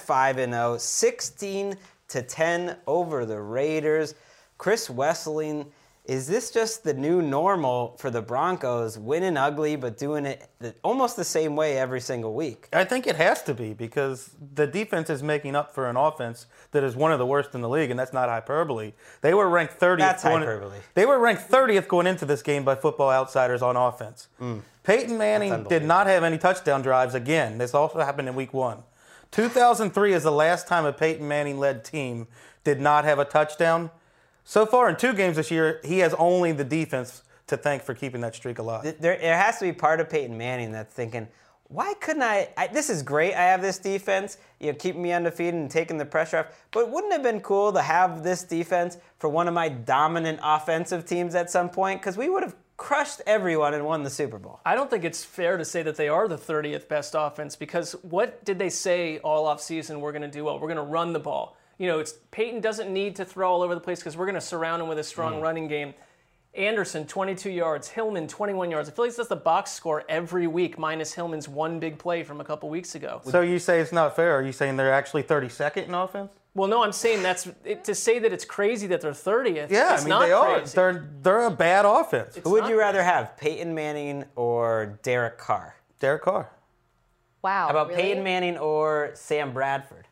5-0, 16-10 over the Raiders. Chris Wesseling, is this just the new normal for the Broncos, winning ugly but doing it almost the same way every single week? I think it has to be, because the defense is making up for an offense that is one of the worst in the league, and that's not hyperbole. They were ranked 30th. That's hyperbole. They were ranked 30th going into this game by Football Outsiders on offense. Peyton Manning did not have any touchdown drives again. This also happened in Week 1. 2003 is the last time a Peyton Manning-led team did not have a touchdown. So far in 2 games this year, he has only the defense to thank for keeping that streak alive. There has to be part of Peyton Manning that's thinking, why couldn't I this is great, I have this defense, keeping me undefeated and taking the pressure off, but wouldn't it have been cool to have this defense for one of my dominant offensive teams at some point? Because we would have crushed everyone and won the Super Bowl. I don't think it's fair to say that they are the 30th best offense, because what did they say all offseason we're going to do well? We're going to run the ball. Peyton doesn't need to throw all over the place because we're going to surround him with a strong running game. Anderson, 22 yards. Hillman, 21 yards. I feel like that's the box score every week, minus Hillman's one big play from a couple weeks ago. So you say it's not fair. Are you saying they're actually 32nd in offense? Well, no, I'm saying to say that it's crazy that they're 30th. Yeah, it's I mean, not they crazy. are. They're a bad offense. Who would you rather have, Peyton Manning or Derek Carr? Derek Carr. Wow. How about really? Peyton Manning or Sam Bradford?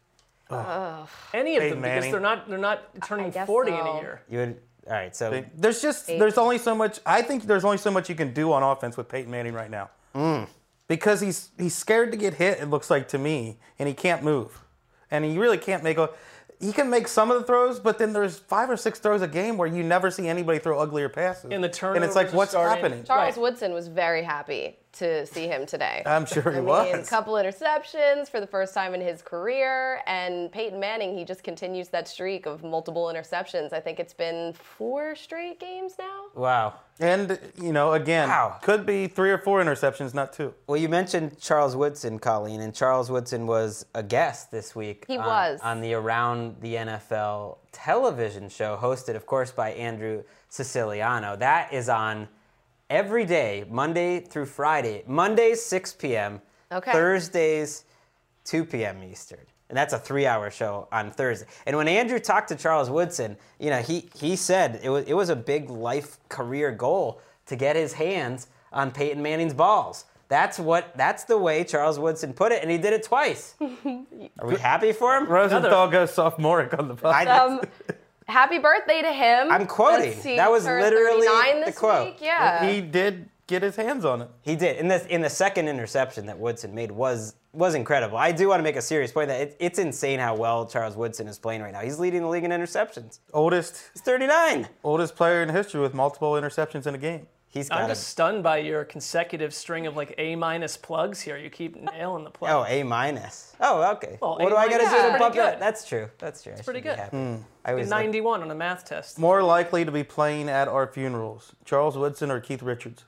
Any of them, Peyton because Manning. they're not turning guess 40 in so. a year. You would. All right, so There's only so much. I think there's only so much you can do on offense with Peyton Manning right now. Because he's scared to get hit, it looks like to me, and he can't move. And he really can't he can make some of the throws, but then there's 5 or 6 throws a game where you never see anybody throw uglier passes. And the And it's like, turnovers what's are starting. happening? Charles Right. Woodson was very happy to see him today. I'm sure he I mean, was. a couple interceptions for the first time in his career, and Peyton Manning, he just continues that streak of multiple interceptions. I think it's been 4 straight games now. Wow. And, again, Wow. could be 3 or 4 interceptions, not 2. Well, you mentioned Charles Woodson, Colleen, and Charles Woodson was a guest this week. He was. On the Around the NFL television show, hosted, of course, by Andrew Siciliano. That is on every day, Monday through Friday. Mondays, 6 p.m. Okay. Thursdays, 2 p.m. Eastern. And that's a 3-hour show on Thursday. And when Andrew talked to Charles Woodson, he said it was a big life career goal to get his hands on Peyton Manning's balls. That's the way Charles Woodson put it, and he did it twice. Are we happy for him? Rosenthal goes sophomoric on the podcast. Happy birthday to him. I'm quoting. Let's see, That was turned literally 39 the this quote. week. Yeah. He did get his hands on it. He did. In the second interception that Woodson made was incredible. I do want to make a serious point that it's insane how well Charles Woodson is playing right now. He's leading the league in interceptions. He's 39. Oldest player in history with multiple interceptions in a game. I'm just stunned by your consecutive string of A- plugs here. You keep nailing the plug. Oh, A-. Oh, okay. Well, what do I got to do pretty to bump good. that? That's true. It's pretty good. I was 91 on a math test. More likely to be playing at our funerals, Charles Woodson or Keith Richards?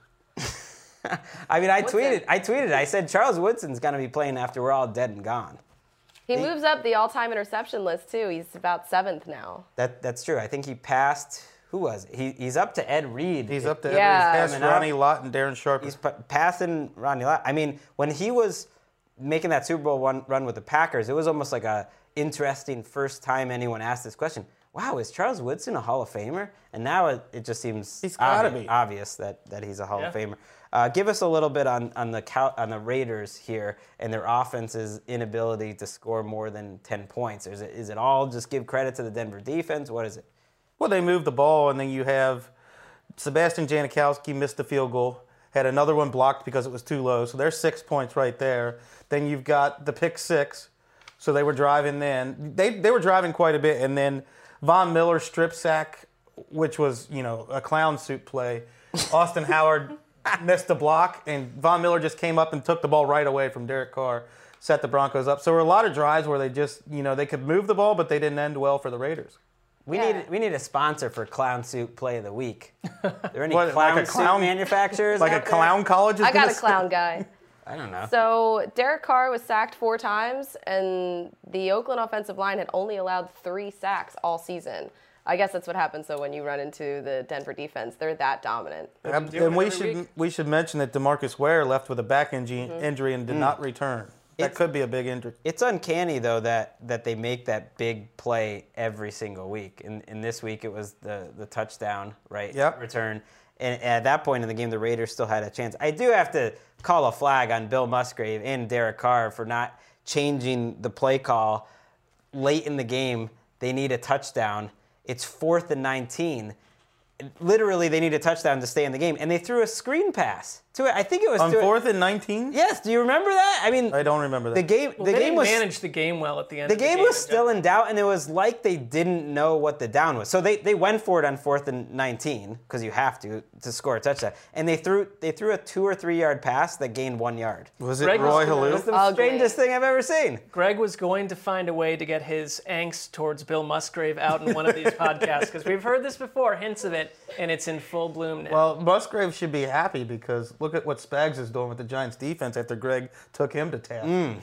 I tweeted. I said Charles Woodson's going to be playing after we're all dead and gone. He moves up the all-time interception list, too. He's about 7th now. That's true. I think he passed. Who was it? He's up to Ed Reed. He's up to Yeah. He's past Ronnie Lott and Darren Sharper. He's passing Ronnie Lott. I mean, when he was making that Super Bowl run with the Packers, it was almost like a interesting first time anyone asked this question. Wow, is Charles Woodson a Hall of Famer? And now it just seems He's gotta be. obvious that he's a Hall of Famer. Give us a little bit on the Raiders here and their offense's inability to score more than 10 points. Is it all just give credit to the Denver defense? What is it? Well, they moved the ball, and then you have Sebastian Janikowski missed the field goal, had another one blocked because it was too low. So there's 6 points right there. Then you've got the pick 6. So they were driving then. They were driving quite a bit, and then Von Miller strip sack, which was, a clown suit play. Austin Howard missed the block, and Von Miller just came up and took the ball right away from Derek Carr, set the Broncos up. So there were a lot of drives where they just, they could move the ball, but they didn't end well for the Raiders. We need a sponsor for Clown Suit Play of the Week. Are there any What, clown like a suit clown- manufacturers? Like a out there? clown college is I got gonna a clown guy. I don't know. So Derek Carr was sacked 4 times, and the Oakland offensive line had only allowed 3 sacks all season. I guess that's what happens, though, when you run into the Denver defense. They're that dominant. And we should mention that DeMarcus Ware left with a back injury and did not return. That could be a big injury. It's uncanny, though, that they make that big play every single week. In this week, it was the touchdown, right? Yep. Return. And at that point in the game, the Raiders still had a chance. I do have to call a flag on Bill Musgrave and Derek Carr for not changing the play call late in the game. They need a touchdown. It's 4th and 19. Literally, they need a touchdown to stay in the game. And they threw a screen pass to it. I think it was On to 4th and 19? Yes, do you remember that? I mean, I don't remember that. The game They was managed the game well at the end. the game was still in doubt, and it was like they didn't know what the down was. So they went for it on 4th and 19 because you have to score a touchdown, and they threw a 2 or 3 yard pass that gained 1 yard. Was it Greg Roy was- It was Halou? the Ugly. strangest thing I've ever seen. Greg was going to find a way to get his angst towards Bill Musgrave out in one of these podcasts because we've heard this before, hints of it, and it's in full bloom now. Well, Musgrave should be happy because look at what Spags is doing with the Giants defense after Greg took him to task.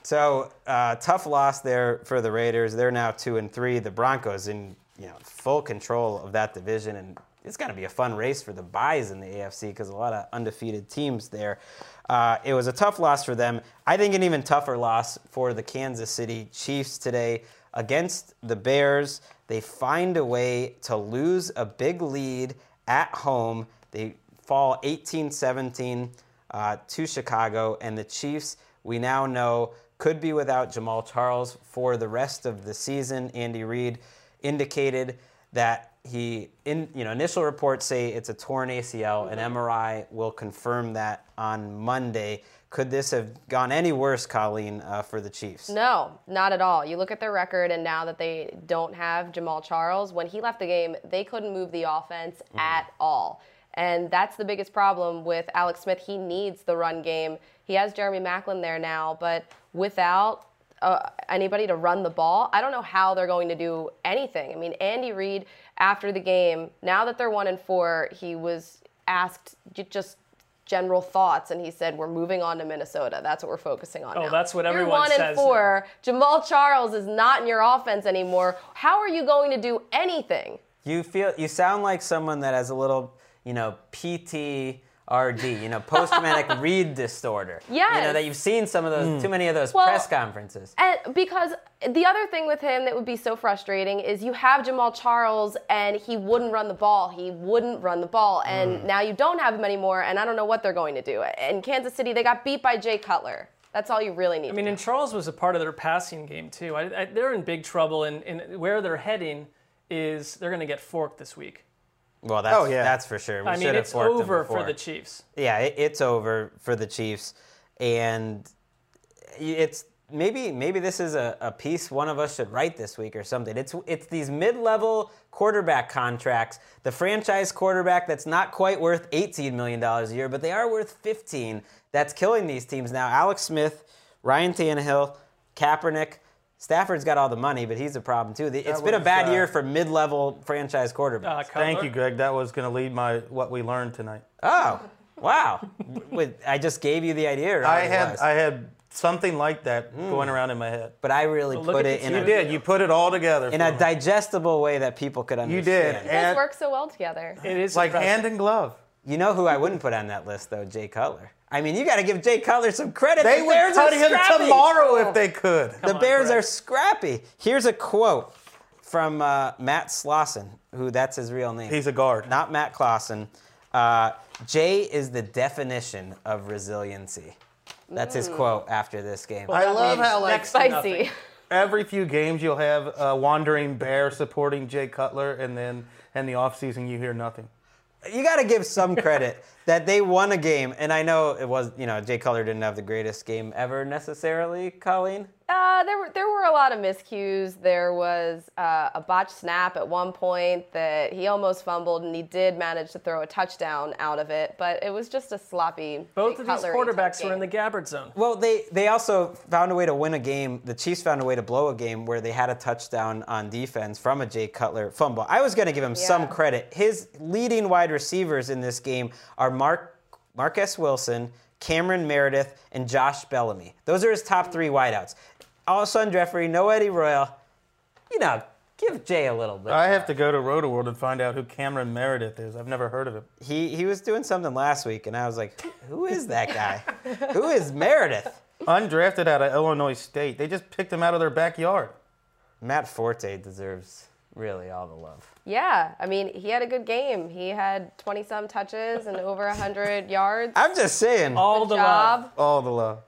So tough loss there for the Raiders. They're now 2-3. The Broncos in full control of that division, and it's going to be a fun race for the byes in the AFC because a lot of undefeated teams there. It was a tough loss for them. I think an even tougher loss for the Kansas City Chiefs today against the Bears. They find a way to lose a big lead at home. They fall 18-17 to Chicago, and the Chiefs, we now know, could be without Jamal Charles for the rest of the season. Andy Reid indicated that initial reports say it's a torn ACL. An MRI will confirm that on Monday. Could this have gone any worse, Colleen, for the Chiefs? No, not at all. You look at their record, and now that they don't have Jamal Charles, when he left the game, they couldn't move the offense at all. And that's the biggest problem with Alex Smith. He needs the run game. He has Jeremy Maclin there now, but without anybody to run the ball, I don't know how they're going to do anything. I mean, Andy Reid, after the game, now that they're 1-4, he was asked just general thoughts, and he said, we're moving on to Minnesota. That's what we're focusing on now. Oh, that's what everyone says. You're 1-4. Jamal Charles is not in your offense anymore. How are you going to do anything? You sound like someone that has a little, PTRD, post-traumatic read disorder. Yes. That you've seen some of those, too many of those press conferences. And because the other thing with him that would be so frustrating is you have Jamal Charles and he wouldn't run the ball. And now you don't have him anymore, and I don't know what they're going to do. In Kansas City, they got beat by Jay Cutler. That's all you really need. And Charles was a part of their passing game, too. They're in big trouble, and where they're heading is they're going to get forked this week. Well, that's for sure. It's over for the Chiefs. Yeah, it's over for the Chiefs, and it's maybe this is a piece one of us should write this week or something. It's these mid-level quarterback contracts. The franchise quarterback that's not quite worth $18 million a year, but they are worth 15. That's killing these teams now. Alex Smith, Ryan Tannehill, Kaepernick. Stafford's got all the money, but he's a problem too. It's been a bad year for mid-level franchise quarterbacks. Thank you, Greg. That was going to lead what we learned tonight. Oh, wow! Wait, I just gave you the idea. I had something like that going around in my head. But I really put it in. You put it all together in a digestible way that people could understand. You did. You guys work so well together. It is like impressive. hand in glove. You know who I wouldn't put on that list though? Jay Cutler. You got to give Jay Cutler some credit. They would cut him tomorrow if they could. The Bears are scrappy. Here's a quote from Matt Slauson, that's his real name. He's a guard. Not Matt Clausen. Jay is the definition of resiliency. That's his quote after this game. Well, I love how spicy. Every few games you'll have a wandering bear supporting Jay Cutler, and then in the offseason you hear nothing. You got to give some credit that they won a game, and I know it was, Jay Cutler didn't have the greatest game ever necessarily, Colleen. There were a lot of miscues. There was a botched snap at one point that he almost fumbled, and he did manage to throw a touchdown out of it, but it was just a sloppy Both of these quarterbacks were in the Gabbard zone. Well, they also found a way to win a game. The Chiefs found a way to blow a game where they had a touchdown on defense from a Jay Cutler fumble. I was going to give him some credit. His leading wide receivers in this game are Marquess Wilson, Cameron Meredith, and Josh Bellamy. Those are his top three wideouts. Alshon Jeffrey, no Eddie Royal. Give Jay a little bit. I have to go to RotoWorld and find out who Cameron Meredith is. I've never heard of him. He was doing something last week, and I was like, who is that guy? Who is Meredith? Undrafted out of Illinois State. They just picked him out of their backyard. Matt Forte deserves really all the love. Yeah, he had a good game. He had 20-some touches and over 100 yards. I'm just saying. All the love. All the love.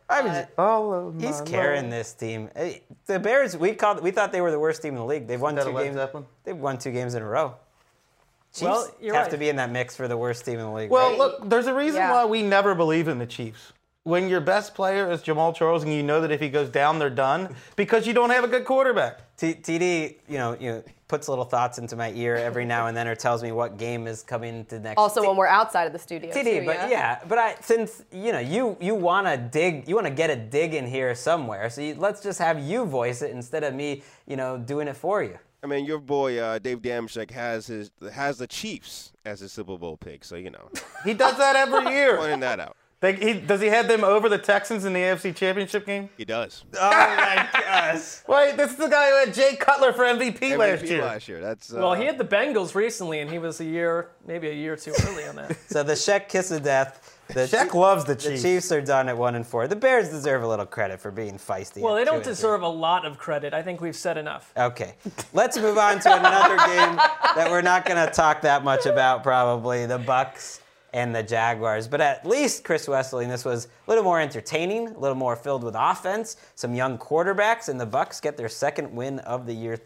He's carrying this team. The Bears, we thought they were the worst team in the league. They've won 2 games. They've won 2 games in a row. Chiefs have to be in that mix for the worst team in the league. Well, right? look, there's a reason why we never believe in the Chiefs. When your best player is Jamal Charles and you know that if he goes down, they're done, because you don't have a good quarterback. TD, puts little thoughts into my ear every now and then, or tells me what game is coming to next. Also, when we're outside of the studio. TD, too, but since you want to dig, you want to get a dig in here somewhere. So let's just have you voice it instead of me, doing it for you. Your boy Dave Damashek has the Chiefs as his Super Bowl pick, so he does that every year. Pointing that out. Does he have them over the Texans in the AFC Championship game? He does. Oh, my gosh. Wait, this is the guy who had Jay Cutler for MVP last year. That's well, he had the Bengals recently, and he was maybe a year or two early on that. So the Sheck kiss of death. Sheck loves the Chiefs. The Chiefs are done at 1-4. The Bears deserve a little credit for being feisty. Well, they don't deserve a lot of credit. I think we've said enough. Okay. Let's move on to another game that we're not going to talk that much about, probably, the Bucs and the Jaguars. But at least, Chris Wesseling, this was a little more entertaining, a little more filled with offense, some young quarterbacks, and the Bucs get their second win of the year,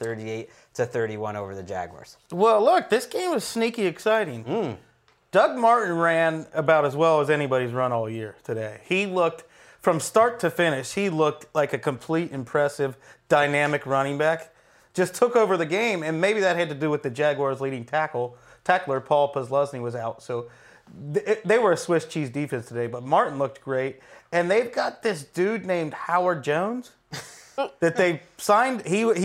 38-31 over the Jaguars. Well, look, this game was sneaky exciting. Doug Martin ran about as well as anybody's run all year today. He looked, from start to finish, he looked like a complete, impressive, dynamic running back. Just took over the game, and maybe that had to do with the Jaguars' leading tackler, Paul Posluszny, was out. So they were a Swiss cheese defense today, but Martin looked great. And they've got this dude named Howard Jones that they signed.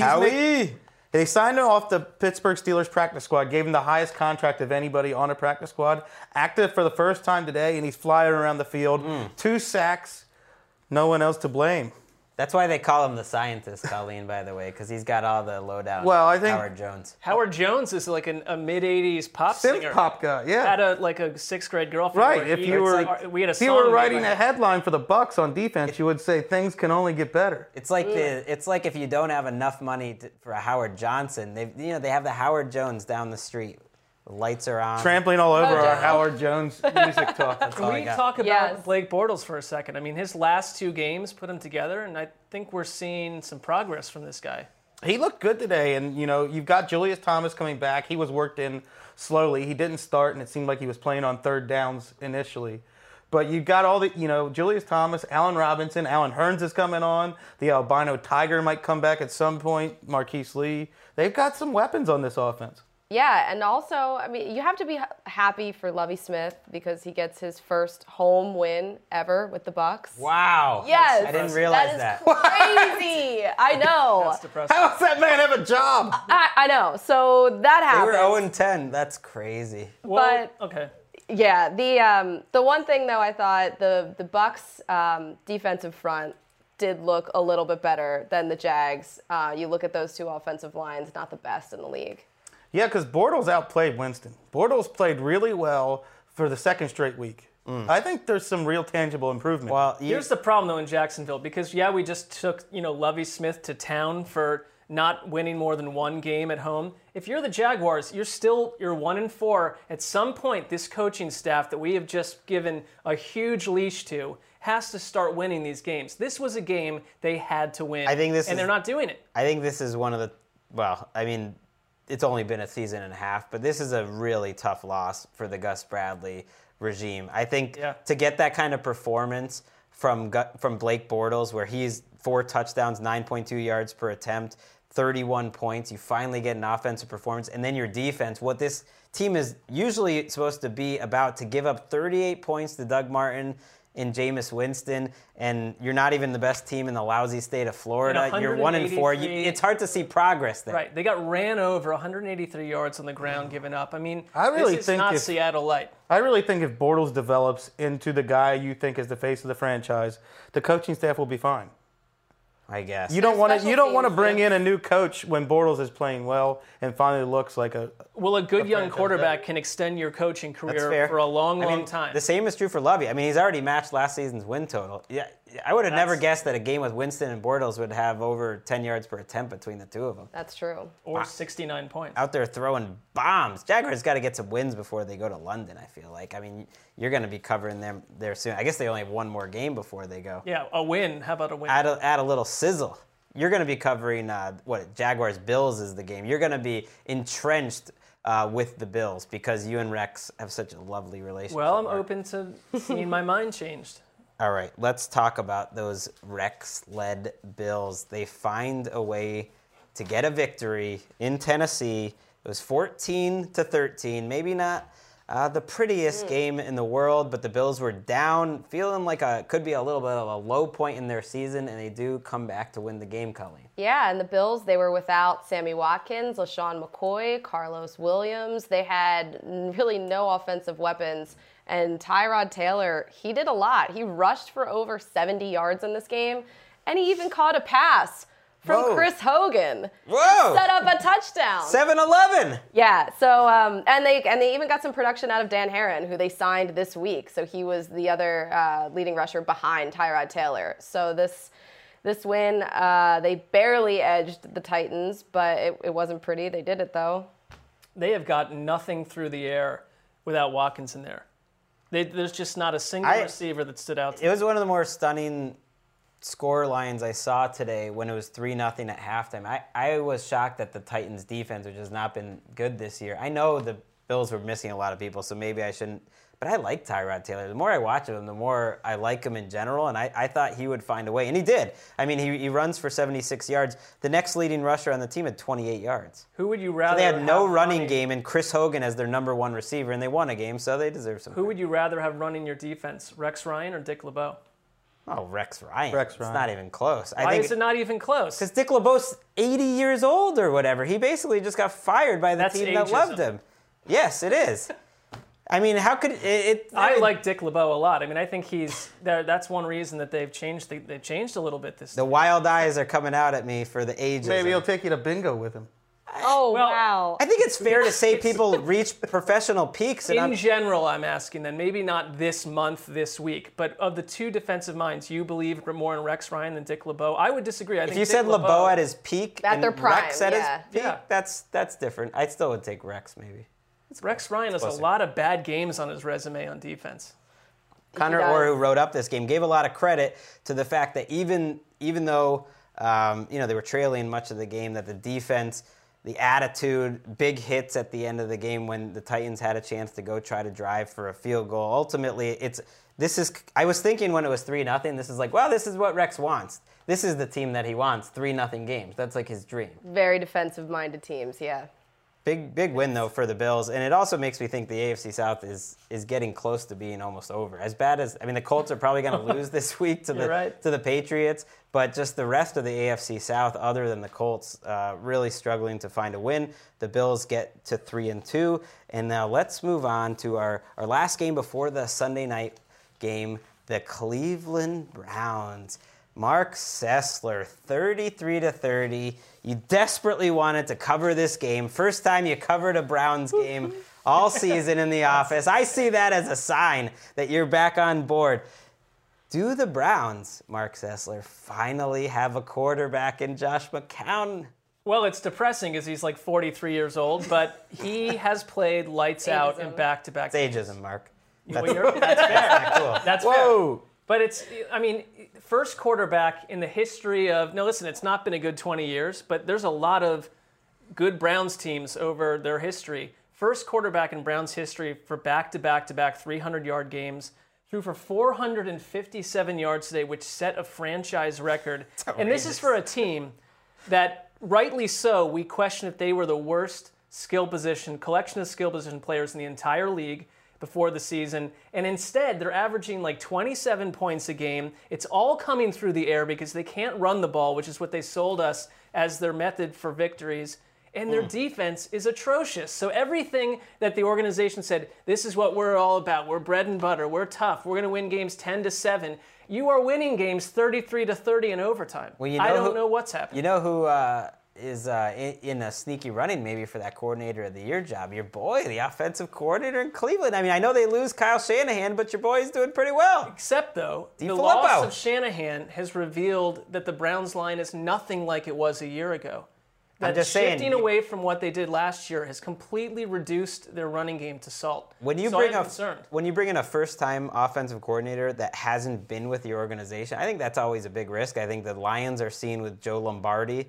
They signed him off the Pittsburgh Steelers practice squad, gave him the highest contract of anybody on a practice squad. Active for the first time today, and he's flying around the field. 2 sacks, no one else to blame. That's why they call him the scientist, Colleen, by the way, because he's got all the lowdown. Well, I think Howard Jones. Howard Jones is like a mid-'80s pop singer. Synth pop guy, yeah. Had a 6th grade girlfriend. Right. If you were writing a headline for the Bucks on defense, you would say things can only get better. It's like if you don't have enough money for a Howard Johnson, they have the Howard Jones down the street. The lights are on. Trampling all over our Howard Jones music talk. Can we talk about Blake Bortles for a second? I mean, his last 2 games put him together, and I think we're seeing some progress from this guy. He looked good today, and you've got Julius Thomas coming back. He was worked in slowly. He didn't start, and it seemed like he was playing on 3rd downs initially. But you've got all the, Julius Thomas, Allen Robinson, Allen Hurns is coming on. The albino tiger might come back at some point. Marquise Lee. They've got some weapons on this offense. Yeah, and also, I mean, you have to be happy for Lovie Smith because he gets his first home win ever with the Bucks. Wow. Yes. I didn't realize that. Crazy. I know. That's depressing. How does that man have a job? I know. So that happened. They were 0-10. That's crazy. Well, okay. Yeah, the one thing though, I thought the Bucks defensive front did look a little bit better than the Jags. You look at those 2 offensive lines, not the best in the league. Yeah, because Bortles outplayed Winston. Bortles played really well for the 2nd straight week. I think there's some real tangible improvement. Well, here's the problem though in Jacksonville, because we just took Lovie Smith to town for not winning more than 1 game at home. If you're the Jaguars, you're 1-4. At some point, this coaching staff that we have just given a huge leash to has to start winning these games. This was a game they had to win. They're not doing it. I think this is one of the. Well, I mean, it's only been a season and a half, but this is a really tough loss for the Gus Bradley regime. I think to get that kind of performance from Blake Bortles, where he's 4 touchdowns, 9.2 yards per attempt, 31 points, you finally get an offensive performance, and then your defense, what this team is usually supposed to be about, to give up 38 points to Doug Martin and Jameis Winston, and you're not even the best team in the lousy state of Florida. You're 1-4. It's hard to see progress there. Right. They got ran over, 183 yards on the ground, given up. I mean, this is not Seattle light. I really think if Bortles develops into the guy you think is the face of the franchise, the coaching staff will be fine. I guess. You don't want to bring in a new coach when Bortles is playing well and finally looks like a. Well, a good young quarterback can extend your coaching career for a long time. The same is true for Lovie. I mean, he's already matched last season's win total. Yeah, I would have never guessed that a game with Winston and Bortles would have over 10 yards per attempt between the 2 of them. That's true. Or 69 points. Out there throwing bombs. Jaguars got to get some wins before they go to London, I feel like. I mean, you're going to be covering them there soon. I guess they only have 1 more game before they go. Yeah, a win. How about a win? Add a little sizzle. You're going to be covering, Jaguars-Bills is the game. You're going to be entrenched with the Bills because you and Rex have such a lovely relationship. Well, I'm open to seeing my mind changed. All right, let's talk about those Rex-led Bills. They find a way to get a victory in Tennessee. It was 14-13, maybe not the prettiest game in the world, but the Bills were down, feeling like could be a little bit of a low point in their season, and they do come back to win the game, Colleen. Yeah, and the Bills, they were without Sammy Watkins, LaShawn McCoy, Carlos Williams. They had really no offensive weapons. And Tyrod Taylor, he did a lot. He rushed for over 70 yards in this game, and he even caught a pass from Chris Hogan. Whoa! Set up a touchdown. 7-11. Yeah. So and they even got some production out of Dan Herron, who they signed this week. So he was the other leading rusher behind Tyrod Taylor. So this win, they barely edged the Titans, but it wasn't pretty. They did it though. They have got nothing through the air without Watkins in there. There's just not a single receiver that stood out to me. It was one of the more stunning score lines I saw today when it was 3-0 at halftime. I was shocked that the Titans defense, which has not been good this year. I know the Bills were missing a lot of people, so maybe I shouldn't. But I like Tyrod Taylor. The more I watch him, the more I like him in general, and I thought he would find a way. And he did. I mean, he runs for 76 yards. The next leading rusher on the team had 28 yards. Who would you rather So they had no have running game, and Chris Hogan as their number one receiver, and they won a game, so they deserve some Who credit. would you rather have running your defense, Rex Ryan or Dick LeBeau? Oh, Rex Ryan. Rex It's Ryan. not even close. Why is it not even close? Because Dick LeBeau's 80 years old or whatever. He basically just got fired by the That's team that ageism. loved him. Yes, it is. I mean, how could it? I like Dick LeBeau a lot. I mean, I think he's there. That's one reason that they've changed. They've changed a little bit this. The wild eyes are coming out at me for the ageism. Maybe he'll take you to bingo with him. Oh, Well, wow. I think it's fair to say people reach professional peaks. And In general, I'm asking then, maybe not this month, this week, but of the two defensive minds, you believe more in Rex Ryan than Dick LeBeau? I would disagree. I if think you Dick said LeBeau at his peak At and their prime, Rex at yeah. his peak, Yeah. that's different. I still would take Rex maybe. Rex Ryan has a closer. lot of bad games on his resume on defense. Connor does. Orr, who wrote up this game, gave a lot of credit to the fact that even though they were trailing much of the game, that the defense, the attitude, big hits at the end of the game when the Titans had a chance to go try to drive for a field goal. Ultimately, I was thinking when it was 3-0, this is like, well, this is what Rex wants. This is the team that he wants, 3-0 games. That's like his dream. Very defensive-minded teams, yeah. Big win, though, for the Bills. And it also makes me think the AFC South is getting close to being almost over. As bad as, the Colts are probably going to lose this week to the Patriots, but just the rest of the AFC South, other than the Colts, really struggling to find a win. The Bills get to 3-2. And now let's move on to our last game before the Sunday night game, the Cleveland Browns. Mark Sessler, 33-30. You desperately wanted to cover this game. First time you covered a Browns game all season in the office. I see that as a sign that you're back on board. Do the Browns, Mark Sessler, finally have a quarterback in Josh McCown? Well, it's depressing because he's like 43 years old, but he has played lights out in back-to-back It's games. ageism, Mark. Well, that's fair. Not cool. That's Whoa. fair. But first quarterback in the history of, no, listen, it's not been a good 20 years, but there's a lot of good Browns teams over their history. First quarterback in Browns history for back-to-back-to-back 300-yard games. Threw for 457 yards today, which set a franchise record. And this is for a team that, rightly so, we question if they were the worst collection of skill position players in the entire league before the season, and instead they're averaging like 27 points a game. It's all coming through the air because they can't run the ball, which is what they sold us as their method for victories, and their defense is atrocious. So everything that the organization said, this is what we're all about, we're bread and butter, we're tough, we're going to win games 10-7, you are winning games 33-30 in overtime. Well, I don't know what's happening. You know who is in a sneaky running maybe for that coordinator of the year job? Your boy, the offensive coordinator in Cleveland. I know they lose Kyle Shanahan, but your boy's doing pretty well. Except, though, the Filippo. loss of Shanahan has revealed that the Browns line is nothing like it was a year ago. That I'm just saying, shifting away from what they did last year has completely reduced their running game to salt. When you I'm concerned. when you bring in a first-time offensive coordinator that hasn't been with your organization, I think that's always a big risk. I think the Lions are seen with Joe Lombardi.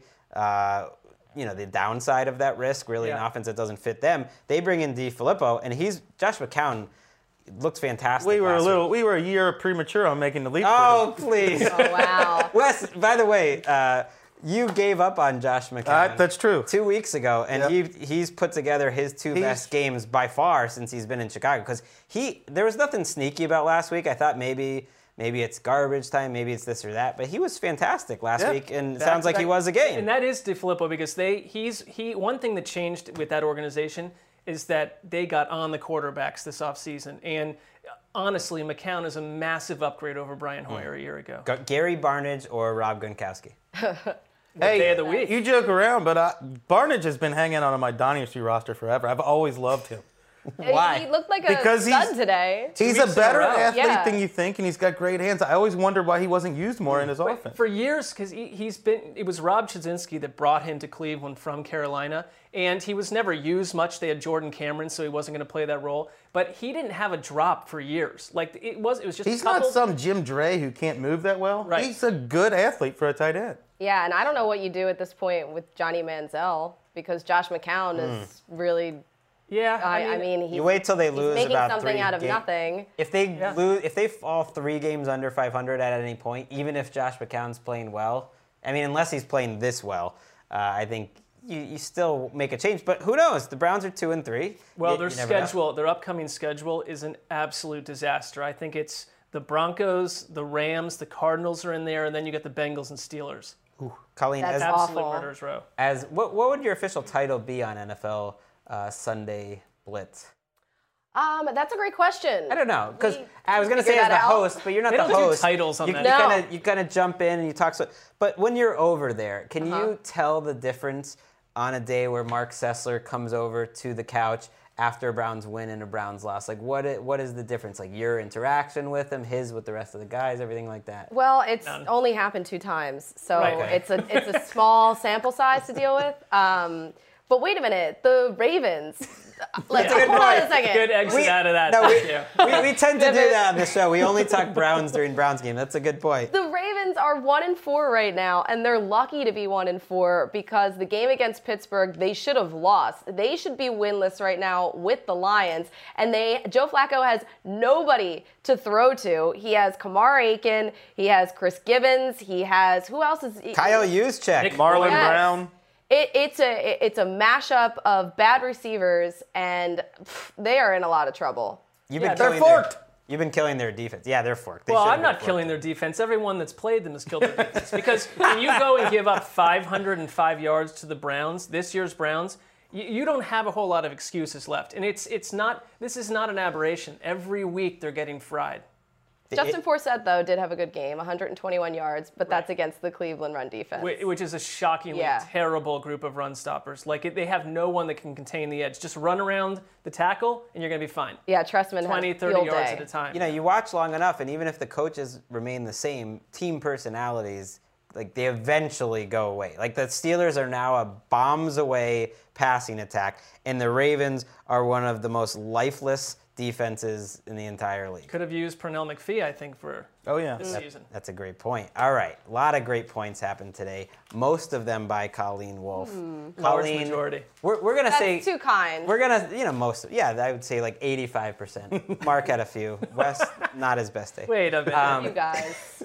The downside of that risk, really, an offense that doesn't fit them. They bring in DeFilippo, and Josh McCown looks fantastic. We were a year premature on making the leap. Oh, please. Oh, wow. Wes, by the way, you gave up on Josh McCown. That's true. 2 weeks ago, and he's put together his two best games by far since he's been in Chicago. Because there was nothing sneaky about last week. I thought maybe it's garbage time, maybe it's this or that, but he was fantastic last week, and it sounds like he was again. And that is DeFilippo because one thing that changed with that organization is that they got on the quarterbacks this offseason. And honestly, McCown is a massive upgrade over Brian Hoyer a year ago. Gary Barnidge or Rob Gronkowski? Day of the week. You joke around, but Barnidge has been hanging on my Dynasty roster forever. I've always loved him. Why? He looked like Because a stud today. He's a better athlete Yeah. than you think, and he's got great hands. I always wondered why he wasn't used more in his offense. For years, because it was Rob Chudzinski that brought him to Cleveland from Carolina, and he was never used much. They had Jordan Cameron, so he wasn't going to play that role. But he didn't have a drop for years. Like it was just. He's not some Jim Dre who can't move that well. Right. He's a good athlete for a tight end. Yeah, and I don't know what you do at this point with Johnny Manziel because Josh McCown is really Yeah, I mean, he's, You wait till they lose he's making about something 3 out of games. nothing. If they lose, if they fall 3 games under 500 at any point, even if Josh McCown's playing well, I mean, unless he's playing this well, I think you still make a change. But who knows? The Browns are 2-3. Well, You never know. their upcoming schedule is an absolute disaster. I think it's the Broncos, the Rams, the Cardinals are in there, and then you get the Bengals and Steelers. Colleen, That's as, Absolute awful. murderer's row. as what would your official title be on NFL Sunday Blitz? That's a great question. I don't know, because We I was going to figure say as that the out. host, but you're not They the don't do host. titles on you, that. No. You kind of jump in and you talk. But when you're over there, can you tell the difference on a day where Mark Sessler comes over to the couch after a Browns win and a Browns loss? Like, what is the difference? Like your interaction with him, his with the rest of the guys, everything like that. Well, it's only happened 2 times, so Right. it's a small sample size to deal with. But wait a minute, the Ravens. Let's hold on a second. Good exit out of that. No, Thank you. we tend to do that on the show. We only talk Browns during Browns game. That's a good point. The Ravens are 1-4 right now, and they're lucky to be 1-4 because the game against Pittsburgh, they should have lost. They should be winless right now with the Lions, and Joe Flacco has nobody to throw to. He has Kamar Aiken, he has Chris Gibbons, he has who else is Kyle Juszczyk. Nick Marlon Yes. Brown. It's a mashup of bad receivers, and they are in a lot of trouble. You've been Yeah, they're killing their- forked. You've been killing their defense. Yeah, they're forked. They Well, should I'm be not forked. killing their defense. Everyone that's played them has killed their defense. Because when you go and give up 505 yards to the Browns, this year's Browns, you don't have a whole lot of excuses left. And this is not an aberration. Every week they're getting fried. Justin Forsett, though, did have a good game, 121 yards, but that's against the Cleveland run defense. Which is a shockingly terrible group of run stoppers. Like, they have no one that can contain the edge. Just run around the tackle, and you're going to be fine. Yeah, Trestman 20, had 30 field yards day. at a time. You know, you watch long enough, and even if the coaches remain the same, team personalities, like, they eventually go away. Like, the Steelers are now a bombs away passing attack, and the Ravens are one of the most lifeless defenses in the entire league. Could have used Pernell McPhee, I think, for this season. That's a great point. All right, a lot of great points happened today. Most of them by Colleen Wolfe. Large majority. We're gonna That's say too kind. We're gonna, I would say like 85%. Mark had a few. Wes, not his best day. Wait a minute. You guys.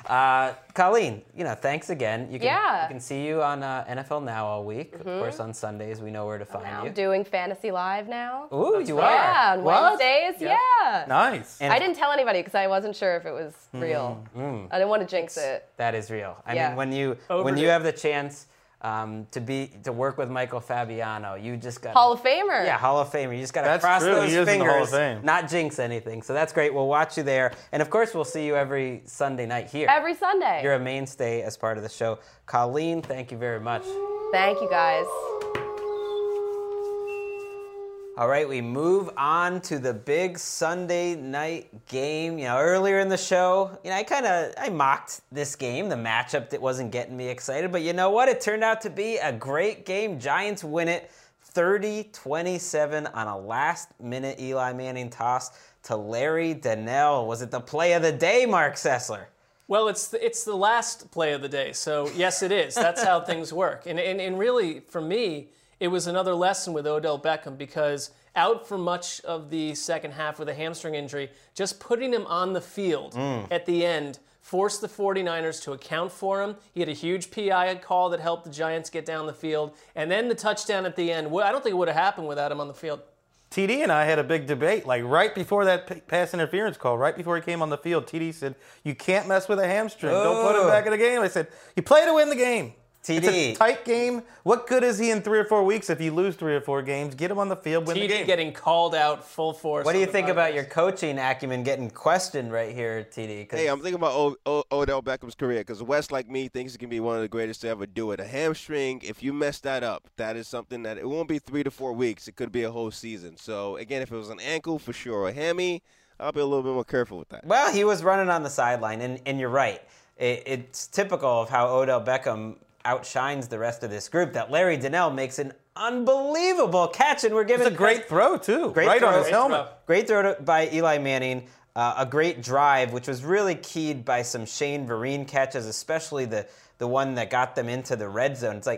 Colleen, thanks again. You Yeah. can see you on NFL Now all week. Of course, on Sundays we know where to find Now you. I'm doing Fantasy Live now. Ooh, you Yeah, are. on What? Wednesdays. Yeah. Nice. And I didn't tell anybody because I wasn't sure if it was real. I didn't want to jinx it. That is real. I Yeah. mean, when you Overdue. have the chance to work with Michael Fabiano, you just got Hall of Famer. Yeah, Hall of Famer. You just got to That's cross true. those He is in the Hall of fingers, Fame. not jinx anything. So that's great. We'll watch you there, and of course, we'll see you every Sunday night here. Every Sunday. You're a mainstay as part of the show. Colleen, thank you very much. Thank you, guys. All right, we move on to the big Sunday night game. Earlier in the show, I mocked this game, the matchup that wasn't getting me excited. But you know what? It turned out to be a great game. Giants win it 30-27 on a last-minute Eli Manning toss to Larry Donnell. Was it the play of the day, Mark Sessler? Well, it's the last play of the day, so yes, it is. That's how things work. And really, for me, it was another lesson with Odell Beckham because out for much of the second half with a hamstring injury, just putting him on the field at the end forced the 49ers to account for him. He had a huge PI call that helped the Giants get down the field. And then the touchdown at the end, I don't think it would have happened without him on the field. TD and I had a big debate, like right before that pass interference call, right before he came on the field. TD said, "You can't mess with a hamstring. Don't put him back in the game." I said, "You play to win the game." TD. It's a tight game. What good is he in 3 or 4 weeks if you lose 3 or 4 games? Get him on the field, win the TD game. getting called out full force. What do you on the think about broadcast. your coaching acumen getting questioned right here, TD? 'Cause Hey, I'm thinking about Odell Beckham's career because West, like me, thinks he can be one of the greatest to ever do it. A hamstring, if you mess that up, that is something that it won't be 3 to 4 weeks. It could be a whole season. So, again, if it was an ankle, for sure. A hammy, I'll be a little bit more careful with that. Well, he was running on the sideline, and you're right. It's typical of how Odell Beckham outshines the rest of this group that Larry Donnell makes an unbelievable catch, and we're giving It's a great throw, too. Great right throw. on his Great helmet. Great throw by Eli Manning. A great drive, which was really keyed by some Shane Vereen catches, especially the one that got them into the red zone. It's like,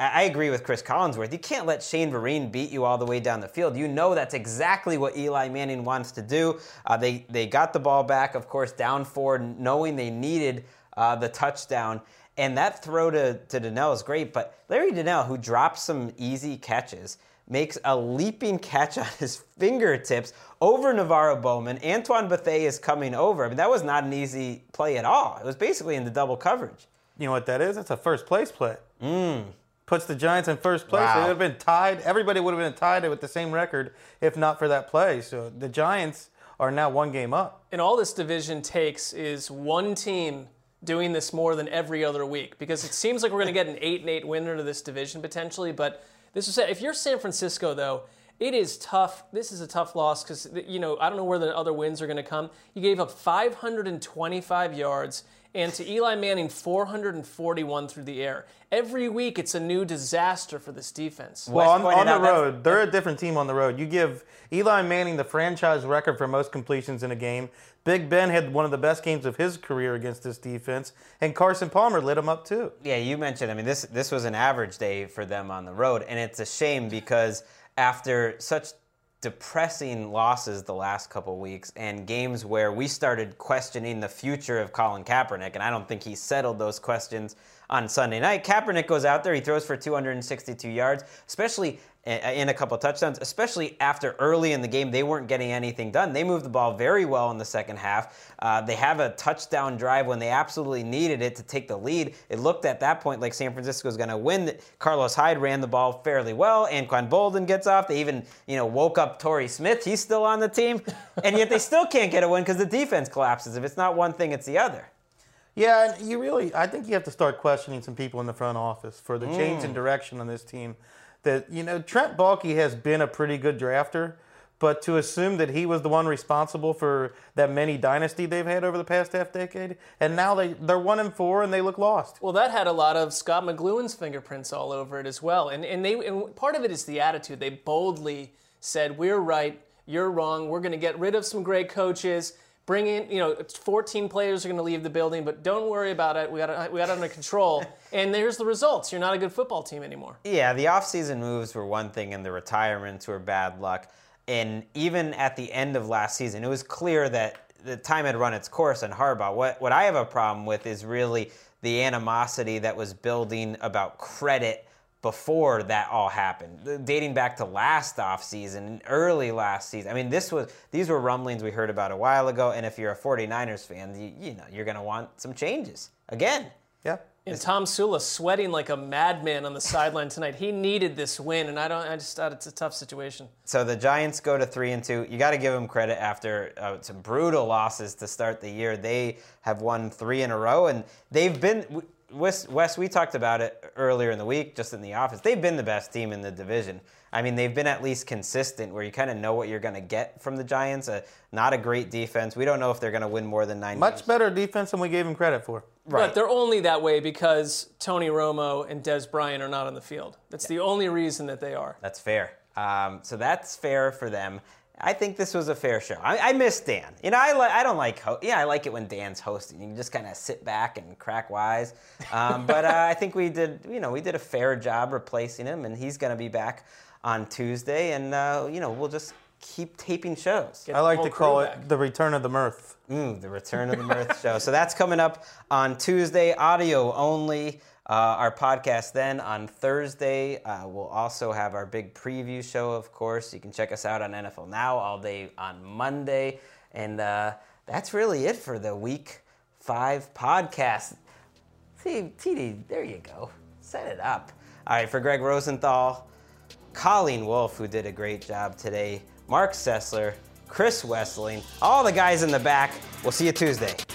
I agree with Chris Collinsworth. You can't let Shane Vereen beat you all the way down the field. You know that's exactly what Eli Manning wants to do. They got the ball back, of course, down 4, knowing they needed the touchdown. And that throw to Donnell is great. But Larry Donnell, who drops some easy catches, makes a leaping catch on his fingertips over Navarro Bowman. Antoine Bethea is coming over. I mean, that was not an easy play at all. It was basically in the double coverage. You know what that is? That's a first place play. Puts the Giants in first place. Wow. They would have been tied. Everybody would have been tied with the same record if not for that play. So the Giants are now 1 game up. And all this division takes is one team doing this more than every other week, because it seems like we're going to get an 8-8 winner to this division potentially. But this was, if you're San Francisco, though, it is tough. This is a tough loss because, I don't know where the other wins are going to come. You gave up 525 yards and to Eli Manning 441 through the air. Every week it's a new disaster for this defense. Well, on the road, they're a different team on the road. You give Eli Manning the franchise record for most completions in a game. Big Ben had one of the best games of his career against this defense, and Carson Palmer lit him up too. Yeah, you mentioned, this was an average day for them on the road, and it's a shame because after such depressing losses the last couple weeks and games where we started questioning the future of Colin Kaepernick, and I don't think he settled those questions on Sunday night. Kaepernick goes out there, he throws for 262 yards, especially in a couple touchdowns, especially after early in the game they weren't getting anything done. They moved the ball very well in the second half. They have a touchdown drive when they absolutely needed it to take the lead. It looked at that point like San Francisco was going to win. Carlos Hyde ran the ball fairly well. Anquan Boldin gets off. They even woke up Torrey Smith. He's still on the team. And yet they still can't get a win because the defense collapses. If it's not one thing, it's the other. Yeah, and I think you have to start questioning some people in the front office for the change in direction on this team. That, Trent Baalke has been a pretty good drafter, but to assume that he was the one responsible for that mini dynasty they've had over the past half decade, and now they're 1-4 and they look lost. Well, that had a lot of Scott McLuhan's fingerprints all over it as well. And part of it is the attitude. They boldly said, we're right, you're wrong, we're going to get rid of some great coaches. Bring in, 14 players are going to leave the building, but don't worry about it. We got it under control. And there's the results. You're not a good football team anymore. Yeah, the offseason moves were one thing, and the retirements were bad luck. And even at the end of last season, it was clear that the time had run its course on Harbaugh. What I have a problem with is really the animosity that was building about credit before that all happened, dating back to last offseason, early last season. These were rumblings we heard about a while ago, and if you're a 49ers fan, you're going to want some changes again. Yeah. And Tom Sula sweating like a madman on the sideline tonight. He needed this win, and I just thought it's a tough situation. So the Giants go to 3-2. You got to give them credit after some brutal losses to start the year. They have won 3 in a row, and they've been. Wes, we talked about it earlier in the week, just in the office. They've been the best team in the division. They've been at least consistent, where you kind of know what you're going to get from the Giants. Not a great defense. We don't know if they're going to win more than 9 games. Much better defense than we gave them credit for. Right. But they're only that way because Tony Romo and Des Bryant are not on the field. That's the only reason that they are. That's fair. So that's fair for them. I think this was a fair show. I miss Dan. I like it when Dan's hosting. You can just kind of sit back and crack wise. But I think we did a fair job replacing him, and he's going to be back on Tuesday, and we'll just keep taping shows. I like to call it the return of the mirth. The return of the mirth show. So that's coming up on Tuesday, audio only. Our podcast then on Thursday. We'll also have our big preview show, of course. You can check us out on NFL Now all day on Monday. And that's really it for the Week 5 podcast. See, TD, there you go. Set it up. All right, for Greg Rosenthal, Colleen Wolfe, who did a great job today, Mark Sessler, Chris Wessling, all the guys in the back. We'll see you Tuesday.